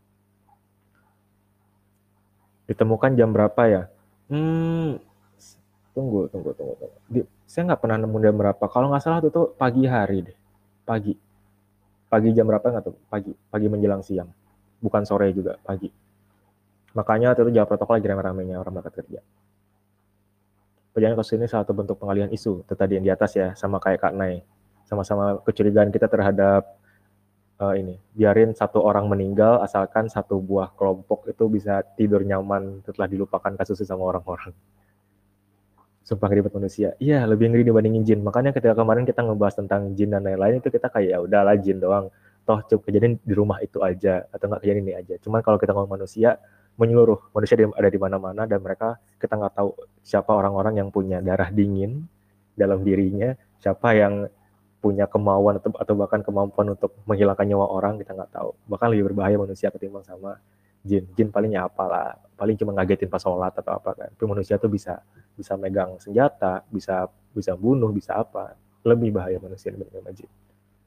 Ditemukan jam berapa ya? Hmm, tunggu, tunggu, tunggu, tunggu. Di, saya nggak pernah nemu jam berapa. Kalau nggak salah itu tuh pagi hari deh, pagi. Pagi jam berapa nggak tuh? Pagi, pagi menjelang siang. Bukan sore juga, pagi. Makanya itu jawab protokol lagi rame-ramenya orang berangkat kerja. Perjalanan kasus ini salah satu bentuk pengalihan isu, itu tadi yang di atas ya, sama kayak Kak Nay. Sama-sama kecurigaan kita terhadap uh, ini biarin satu orang meninggal asalkan satu buah kelompok itu bisa tidur nyaman setelah dilupakan kasusnya sama orang-orang. Sumpah ngeri banget manusia. Iya, lebih ngeri dibandingin jin. Makanya ketika kemarin kita ngebahas tentang jin dan lain-lain itu kita kayak ya udahlah jin doang. Toh cukup kejadian di rumah itu aja atau nggak kejadian ini aja. Cuman kalau kita ngomong manusia menyeluruh, manusia ada di mana-mana dan mereka kita nggak tahu siapa orang-orang yang punya darah dingin dalam dirinya, siapa yang punya kemauan atau, atau bahkan kemampuan untuk menghilangkan nyawa orang kita nggak tahu. Bahkan lebih berbahaya manusia ketimbang sama jin. Jin paling ya apalah, paling cuma ngagetin pas sholat atau apa kan. Tapi manusia tuh bisa bisa megang senjata, bisa bisa bunuh, bisa apa. Lebih bahaya manusia dibanding sama jin.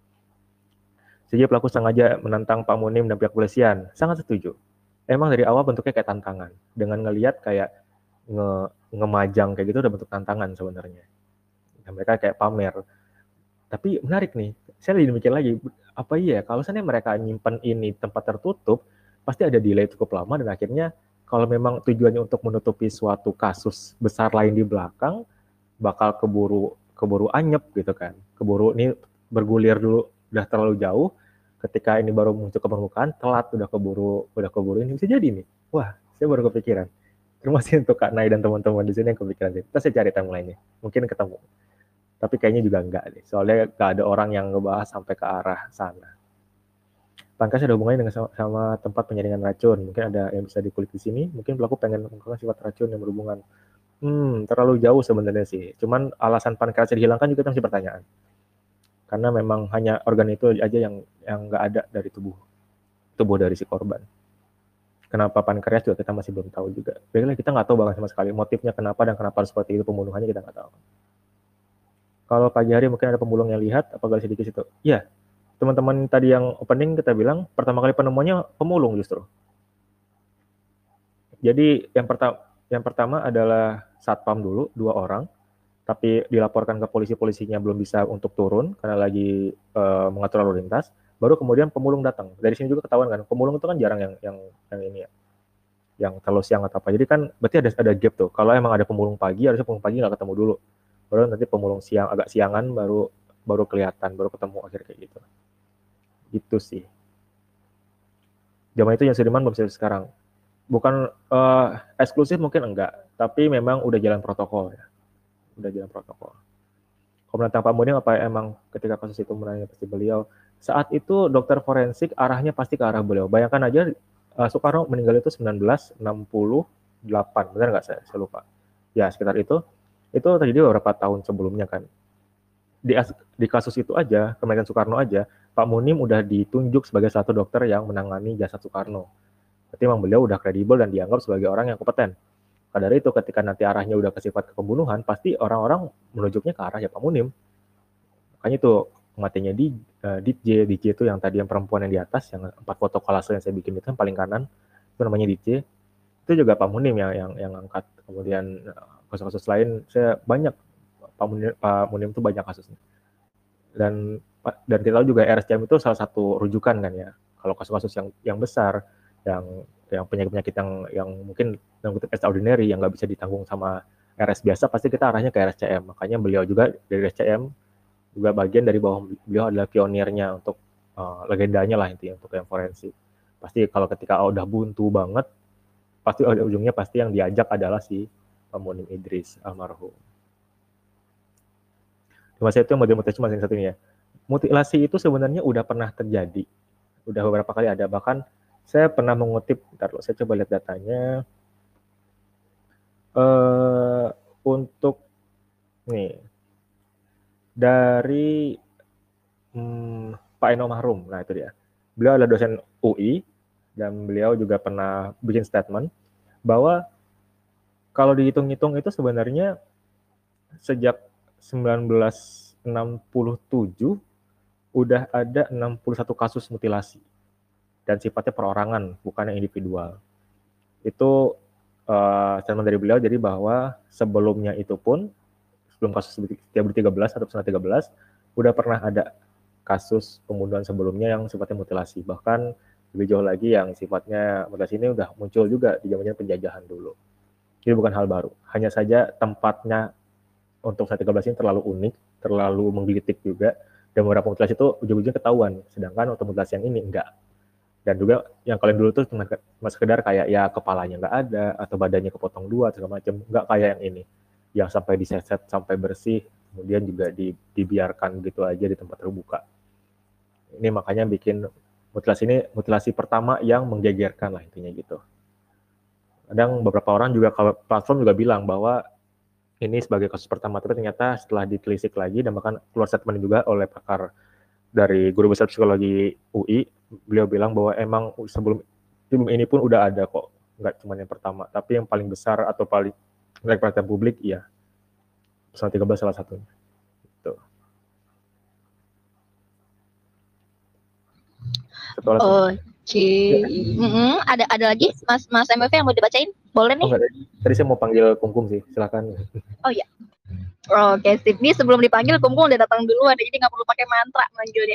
Sejak pelaku sengaja menantang Pak Munim dan pihak kepolisian, sangat setuju. Emang dari awal bentuknya kayak tantangan. Dengan ngelihat kayak nge, ngemajang kayak gitu udah bentuk tantangan sebenarnya. Dan mereka kayak pamer. Tapi menarik nih, saya lagi mikir lagi, apa iya kalau misalnya mereka nyimpen ini tempat tertutup, pasti ada delay cukup lama dan akhirnya kalau memang tujuannya untuk menutupi suatu kasus besar lain di belakang, bakal keburu keburu anyep gitu kan. Keburu ini bergulir dulu, udah terlalu jauh, ketika ini baru muncul ke permukaan, telat udah keburu udah keburu ini bisa jadi nih. Wah, saya baru kepikiran. Terima kasih untuk Kak Nay dan teman-teman di sini yang kepikiran sih. Kita saya cari timeline-nya, mungkin ketemu. Tapi kayaknya juga enggak nih, soalnya nggak ada orang yang ngebahas sampai ke arah sana. Pankes ada hubungannya dengan sama, sama tempat penyaringan racun. Mungkin ada yang bisa dikulik di sini. Mungkin pelaku pengen menggunakan sifat racun yang berhubungan. Hmm, terlalu jauh sebenarnya sih. Cuman alasan pankreas dihilangkan juga masih pertanyaan. Karena memang hanya organ itu aja yang yang nggak ada dari tubuh tubuh dari si korban. Kenapa pankreas juga kita masih belum tahu juga. Baiklah, kita nggak tahu banget sama sekali motifnya kenapa dan kenapa seperti itu pembunuhannya kita nggak tahu. Kalau pagi hari mungkin ada pemulung yang lihat, apa garis sedikit situ? Iya, teman-teman tadi yang opening kita bilang pertama kali penemuannya pemulung justru. Jadi yang pertama yang pertama adalah satpam dulu, dua orang, tapi dilaporkan ke polisi-polisinya belum bisa untuk turun karena lagi uh, mengatur lalu lintas. Baru kemudian pemulung datang. Dari sini juga ketahuan kan, pemulung itu kan jarang yang yang yang ini ya, yang terlalu siang atau apa. Jadi kan berarti ada ada gap tuh. Kalau emang ada pemulung pagi, harusnya pemulung pagi nggak ketemu dulu. Baru nanti pemulung siang agak siangan baru baru kelihatan, baru ketemu akhirnya kayak gitu. Itu sih. Zaman itu yang Sudirman belum seperti sekarang. Bukan uh, eksklusif mungkin enggak, tapi memang udah jalan protokol ya. Udah jalan protokol. Kalau menantang Pak Munim apa emang ketika kasus itu menanya pasti beliau. Saat itu dokter forensik arahnya pasti ke arah beliau. Bayangkan aja uh, Soekarno meninggal itu sembilan belas enam puluh delapan, benar nggak saya? Saya lupa. Ya sekitar itu. Itu terjadi beberapa tahun sebelumnya kan. Di, di kasus itu aja, kematian Soekarno aja, Pak Munim udah ditunjuk sebagai satu dokter yang menangani jasad Soekarno. Berarti memang beliau udah kredibel dan dianggap sebagai orang yang kompeten. Karena dari itu ketika nanti arahnya udah ke sifat ke pembunuhan, pasti orang-orang menunjuknya ke arah ya Pak Munim. Makanya itu kematiannya di uh, D J, D J itu yang tadi yang perempuan yang di atas, yang empat foto kolase yang saya bikin itu yang paling kanan, itu namanya D J. Itu juga Pak Munim yang yang, yang angkat. Kemudian kasus-kasus lain saya banyak Pak Munim, Pak Munim itu banyak kasusnya. Dan dan kita tahu juga R S C M itu salah satu rujukan kan ya. Kalau kasus-kasus yang yang besar, yang yang penyakit-penyakit yang yang mungkin yang extraordinary yang nggak bisa ditanggung sama R S biasa, pasti kita arahnya ke R S C M. Makanya beliau juga dari R S C M juga bagian dari bahwa beliau adalah pionirnya untuk uh, legendanya lah intinya untuk yang forensik. Pasti kalau ketika oh, udah buntu banget, pasti ujungnya pasti yang diajak adalah si Pak Munim Idris almarhum. Di masa itu yang model mutilasi masing satunya. Mutilasi itu sebenarnya udah pernah terjadi, udah beberapa kali ada. Bahkan saya pernah mengutip, bentar loh, saya coba lihat datanya. Uh, untuk nih dari hmm, Pak Eno Mahrum, nah itu dia. Beliau adalah dosen U I dan beliau juga pernah bikin statement bahwa kalau dihitung-hitung itu sebenarnya sejak sembilan belas enam puluh tujuh udah ada enam puluh satu kasus mutilasi dan sifatnya perorangan, bukan yang individual. Itu uh, statement dari beliau, jadi bahwa sebelumnya itu pun sebelum kasus tiga belas atau tiga belas udah pernah ada kasus pembunuhan sebelumnya yang sifatnya mutilasi. Bahkan lebih jauh lagi yang sifatnya mutilasi ini udah muncul juga di zaman penjajahan dulu. Jadi bukan hal baru. Hanya saja tempatnya untuk saat tiga belas ini terlalu unik, terlalu menggelitik juga. Dan beberapa mutilasi itu ujung-ujungnya ketahuan, sedangkan untuk mutilasi yang ini enggak. Dan juga yang kalian dulu tuh cuma, cuma sekedar kayak ya kepalanya nggak ada atau badannya kepotong dua segala macam, nggak kayak yang ini yang sampai diseset sampai bersih, kemudian juga di, dibiarkan gitu aja di tempat terbuka. Ini makanya bikin mutilasi ini mutilasi pertama yang menggegerkan lah intinya gitu. Kadang beberapa orang juga platform juga bilang bahwa ini sebagai kasus pertama, tapi ternyata setelah ditelisik lagi dan bahkan keluar statement juga oleh pakar dari Guru Besar Psikologi U I, beliau bilang bahwa emang sebelum sebelum ini pun udah ada kok, nggak cuma yang pertama, tapi yang paling besar atau paling menarik perhatian publik, iya, pasal tiga belas salah satunya. Gitu. Oke, okay. mm-hmm. ada ada lagi Mas Mas M F yang mau dibacain? Boleh nih? Oh, tadi saya mau panggil Kumkum sih, silakan. Oh iya. Oke, okay, sip. Ini sebelum dipanggil Kumkum udah datang duluan, jadi nggak perlu pakai mantra manggilnya.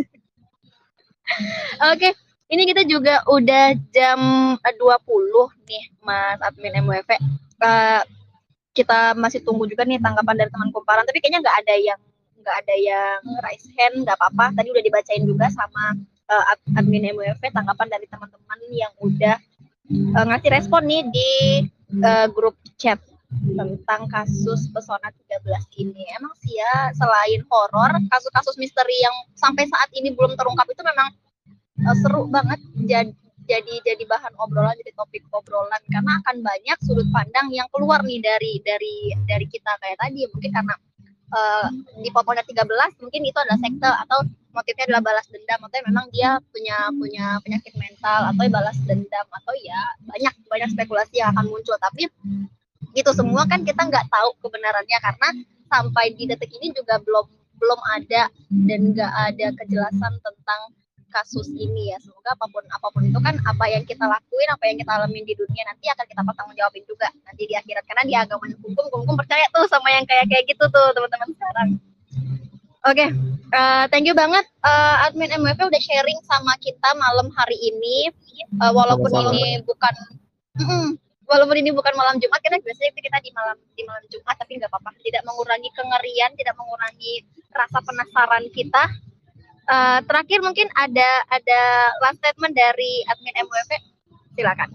Oke, okay. Ini kita juga udah jam dua puluh nih, Mas admin M W F. Uh, kita masih tunggu juga nih tanggapan dari teman kumparan, tapi kayaknya nggak ada yang nggak ada yang raise hand, nggak apa-apa. Tadi udah dibacain juga sama uh, admin M W F tanggapan dari teman-teman yang udah uh, ngasih respon nih di uh, grup chat tentang kasus Pesona tiga belas ini. Emang sih ya, selain horor, kasus-kasus misteri yang sampai saat ini belum terungkap itu memang uh, seru banget jadi jadi jadi bahan obrolan, jadi topik obrolan, karena akan banyak sudut pandang yang keluar nih dari dari dari kita kayak tadi. Mungkin karena uh, di Pesona tiga belas mungkin itu adalah sekte atau motifnya adalah balas dendam, atau memang dia punya punya penyakit mental atau balas dendam, atau ya banyak banyak spekulasi yang akan muncul. Tapi itu semua kan kita nggak tahu kebenarannya, karena sampai di detik ini juga belum belum ada dan nggak ada kejelasan tentang kasus ini ya. Semoga apapun apapun itu kan apa yang kita lakuin, apa yang kita alamin di dunia nanti akan kita pertanggungjawabin juga nanti di akhirat, karena di agama hukum hukum percaya tuh sama yang kayak kayak gitu tuh teman-teman sekarang. Oke, okay. uh, thank you banget uh, admin M W F udah sharing sama kita malam hari ini, uh, walaupun Sama-sama. ini bukan mm, walaupun ini bukan malam Jumat, karena biasanya kita di malam di malam Jumat, tapi nggak apa-apa, tidak mengurangi kengerian, tidak mengurangi rasa penasaran kita. Uh, terakhir mungkin ada ada last statement dari admin M W F, silakan.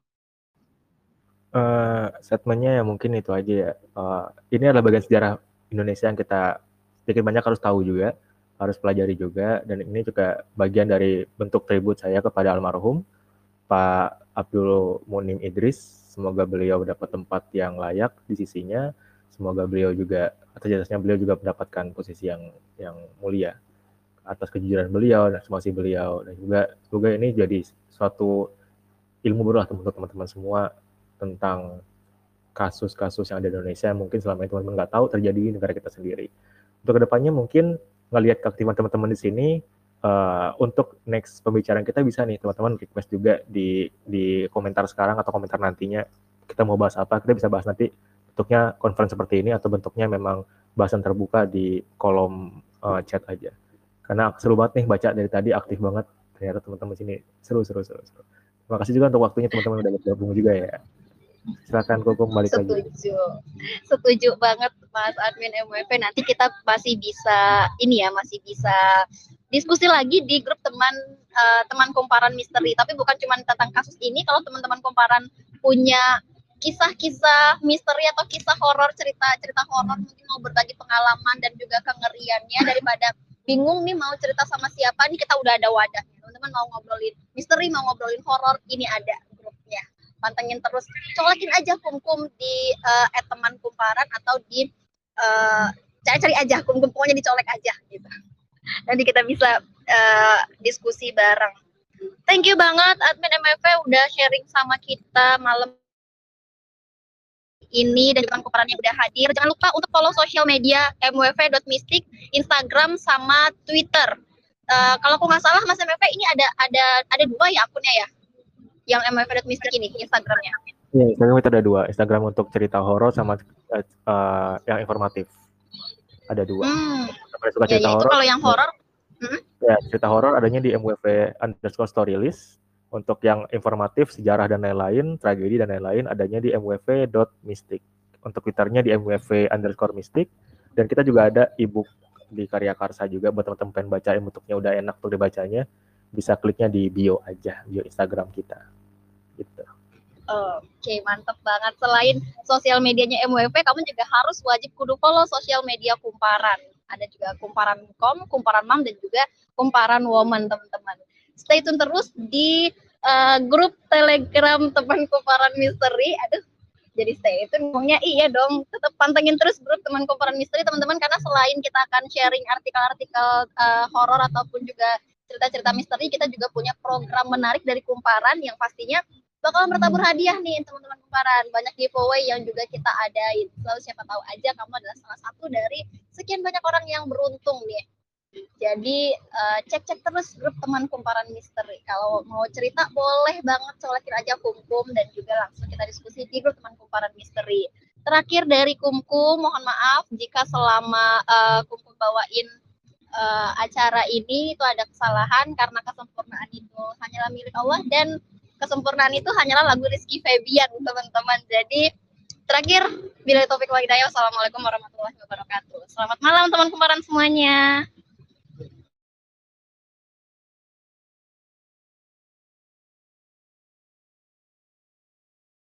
Uh, statementnya ya mungkin itu aja ya. Uh, ini adalah bagian sejarah Indonesia yang kita sedikit banyak harus tahu juga, harus pelajari juga, dan ini juga bagian dari bentuk tribut saya kepada almarhum Pak Abdul Munim Idris. Semoga beliau dapat tempat yang layak di sisinya. Semoga beliau juga atas jasanya beliau juga mendapatkan posisi yang yang mulia atas kejujuran beliau dan semasi beliau, dan juga semoga ini jadi suatu ilmu baru lah untuk teman-teman semua tentang kasus-kasus yang ada di Indonesia mungkin selama ini teman-teman nggak tahu terjadi di negara kita sendiri. Untuk kedepannya mungkin ngelihat keaktifan teman-teman di sini, uh, untuk next pembicaraan kita bisa nih teman-teman request juga di di komentar sekarang atau komentar nantinya kita mau bahas apa, kita bisa bahas nanti bentuknya conference seperti ini atau bentuknya memang bahasan terbuka di kolom uh, chat aja. Karena seru banget nih baca dari tadi, aktif banget ternyata teman-teman sini, seru seru seru seru. Terima kasih juga untuk waktunya teman-teman udah bergabung juga ya. Silakan Kumkum balik Setuju. lagi. Setuju, setuju banget Mas admin M W F. Nanti kita masih bisa ini ya, masih bisa diskusi lagi di grup teman uh, teman kumparan misteri. Tapi bukan cuma tentang kasus ini. Kalau teman-teman kumparan punya kisah-kisah misteri atau kisah horor, cerita-cerita horor, mungkin mau berbagi pengalaman dan juga kengeriannya, daripada bingung nih mau cerita sama siapa, nih kita udah ada wadahnya. Teman-teman mau ngobrolin misteri, mau ngobrolin horor, ini ada grupnya. Pantengin terus, colokin aja Kumkum di uh, at teman kumparan atau di uh, cari-cari aja Kumkum, pokoknya dicolek aja gitu. Nanti kita bisa uh, diskusi bareng. Thank you banget admin M F udah sharing sama kita malam ini dan teman kumparan yang udah hadir. Jangan lupa untuk follow sosial media m w f dot mystic, Instagram sama Twitter. Uh, kalau aku nggak salah Mas M F ini ada ada ada dua ya akunnya ya, yang m w f dot mystic ini Instagramnya. Iya, Instagram kita ada dua. Instagram untuk cerita horor sama uh, yang informatif. Ada dua. Hmm. Kalau suka ya, cerita ya, horor. Kalau yang horor, hmm? Ya cerita horor adanya di m w f underscore storylist. Untuk yang informatif, sejarah dan lain-lain, tragedi dan lain-lain, adanya di m w f dot mystic. Untuk Twitternya di m w f underscore mystic. Dan kita juga ada ebook di Karya Karsa juga. Buat teman-teman pengen baca bentuknya udah enak untuk dibacanya, bisa kliknya di bio aja, bio Instagram kita. Gitu. Oke, mantep banget. Selain sosial medianya M W P, kamu juga harus wajib kudu follow sosial media Kumparan. Ada juga Kumparan Kom, Kumparan Mam, dan juga Kumparan Woman, teman-teman. Stay tune terus di uh, grup Telegram teman Kumparan Misteri. Aduh, jadi stay tune ngomongnya iya dong. Tetap pantengin terus grup teman Kumparan Misteri, teman-teman, karena selain kita akan sharing artikel-artikel uh, horor ataupun juga cerita-cerita misteri, kita juga punya program menarik dari Kumparan yang pastinya bakalan bertabur hadiah nih teman-teman Kumparan. Banyak giveaway yang juga kita adain. So, siapa tahu aja kamu adalah salah satu dari sekian banyak orang yang beruntung nih. Jadi uh, cek-cek terus grup teman Kumparan Misteri. Kalau mau cerita boleh banget colekin aja Kumkum, dan juga langsung kita diskusi di grup teman Kumparan Misteri. Terakhir dari Kumkum, mohon maaf jika selama uh, Kumkum bawain uh, acara ini itu ada kesalahan, karena kesempurnaan itu hanyalah milik Allah dan kesempurnaan itu hanyalah lagu Rizky Febian, teman-teman. Jadi terakhir, bila topik wal hidayah, wassalamualaikum warahmatullahi wabarakatuh. Selamat malam teman Kumparan semuanya.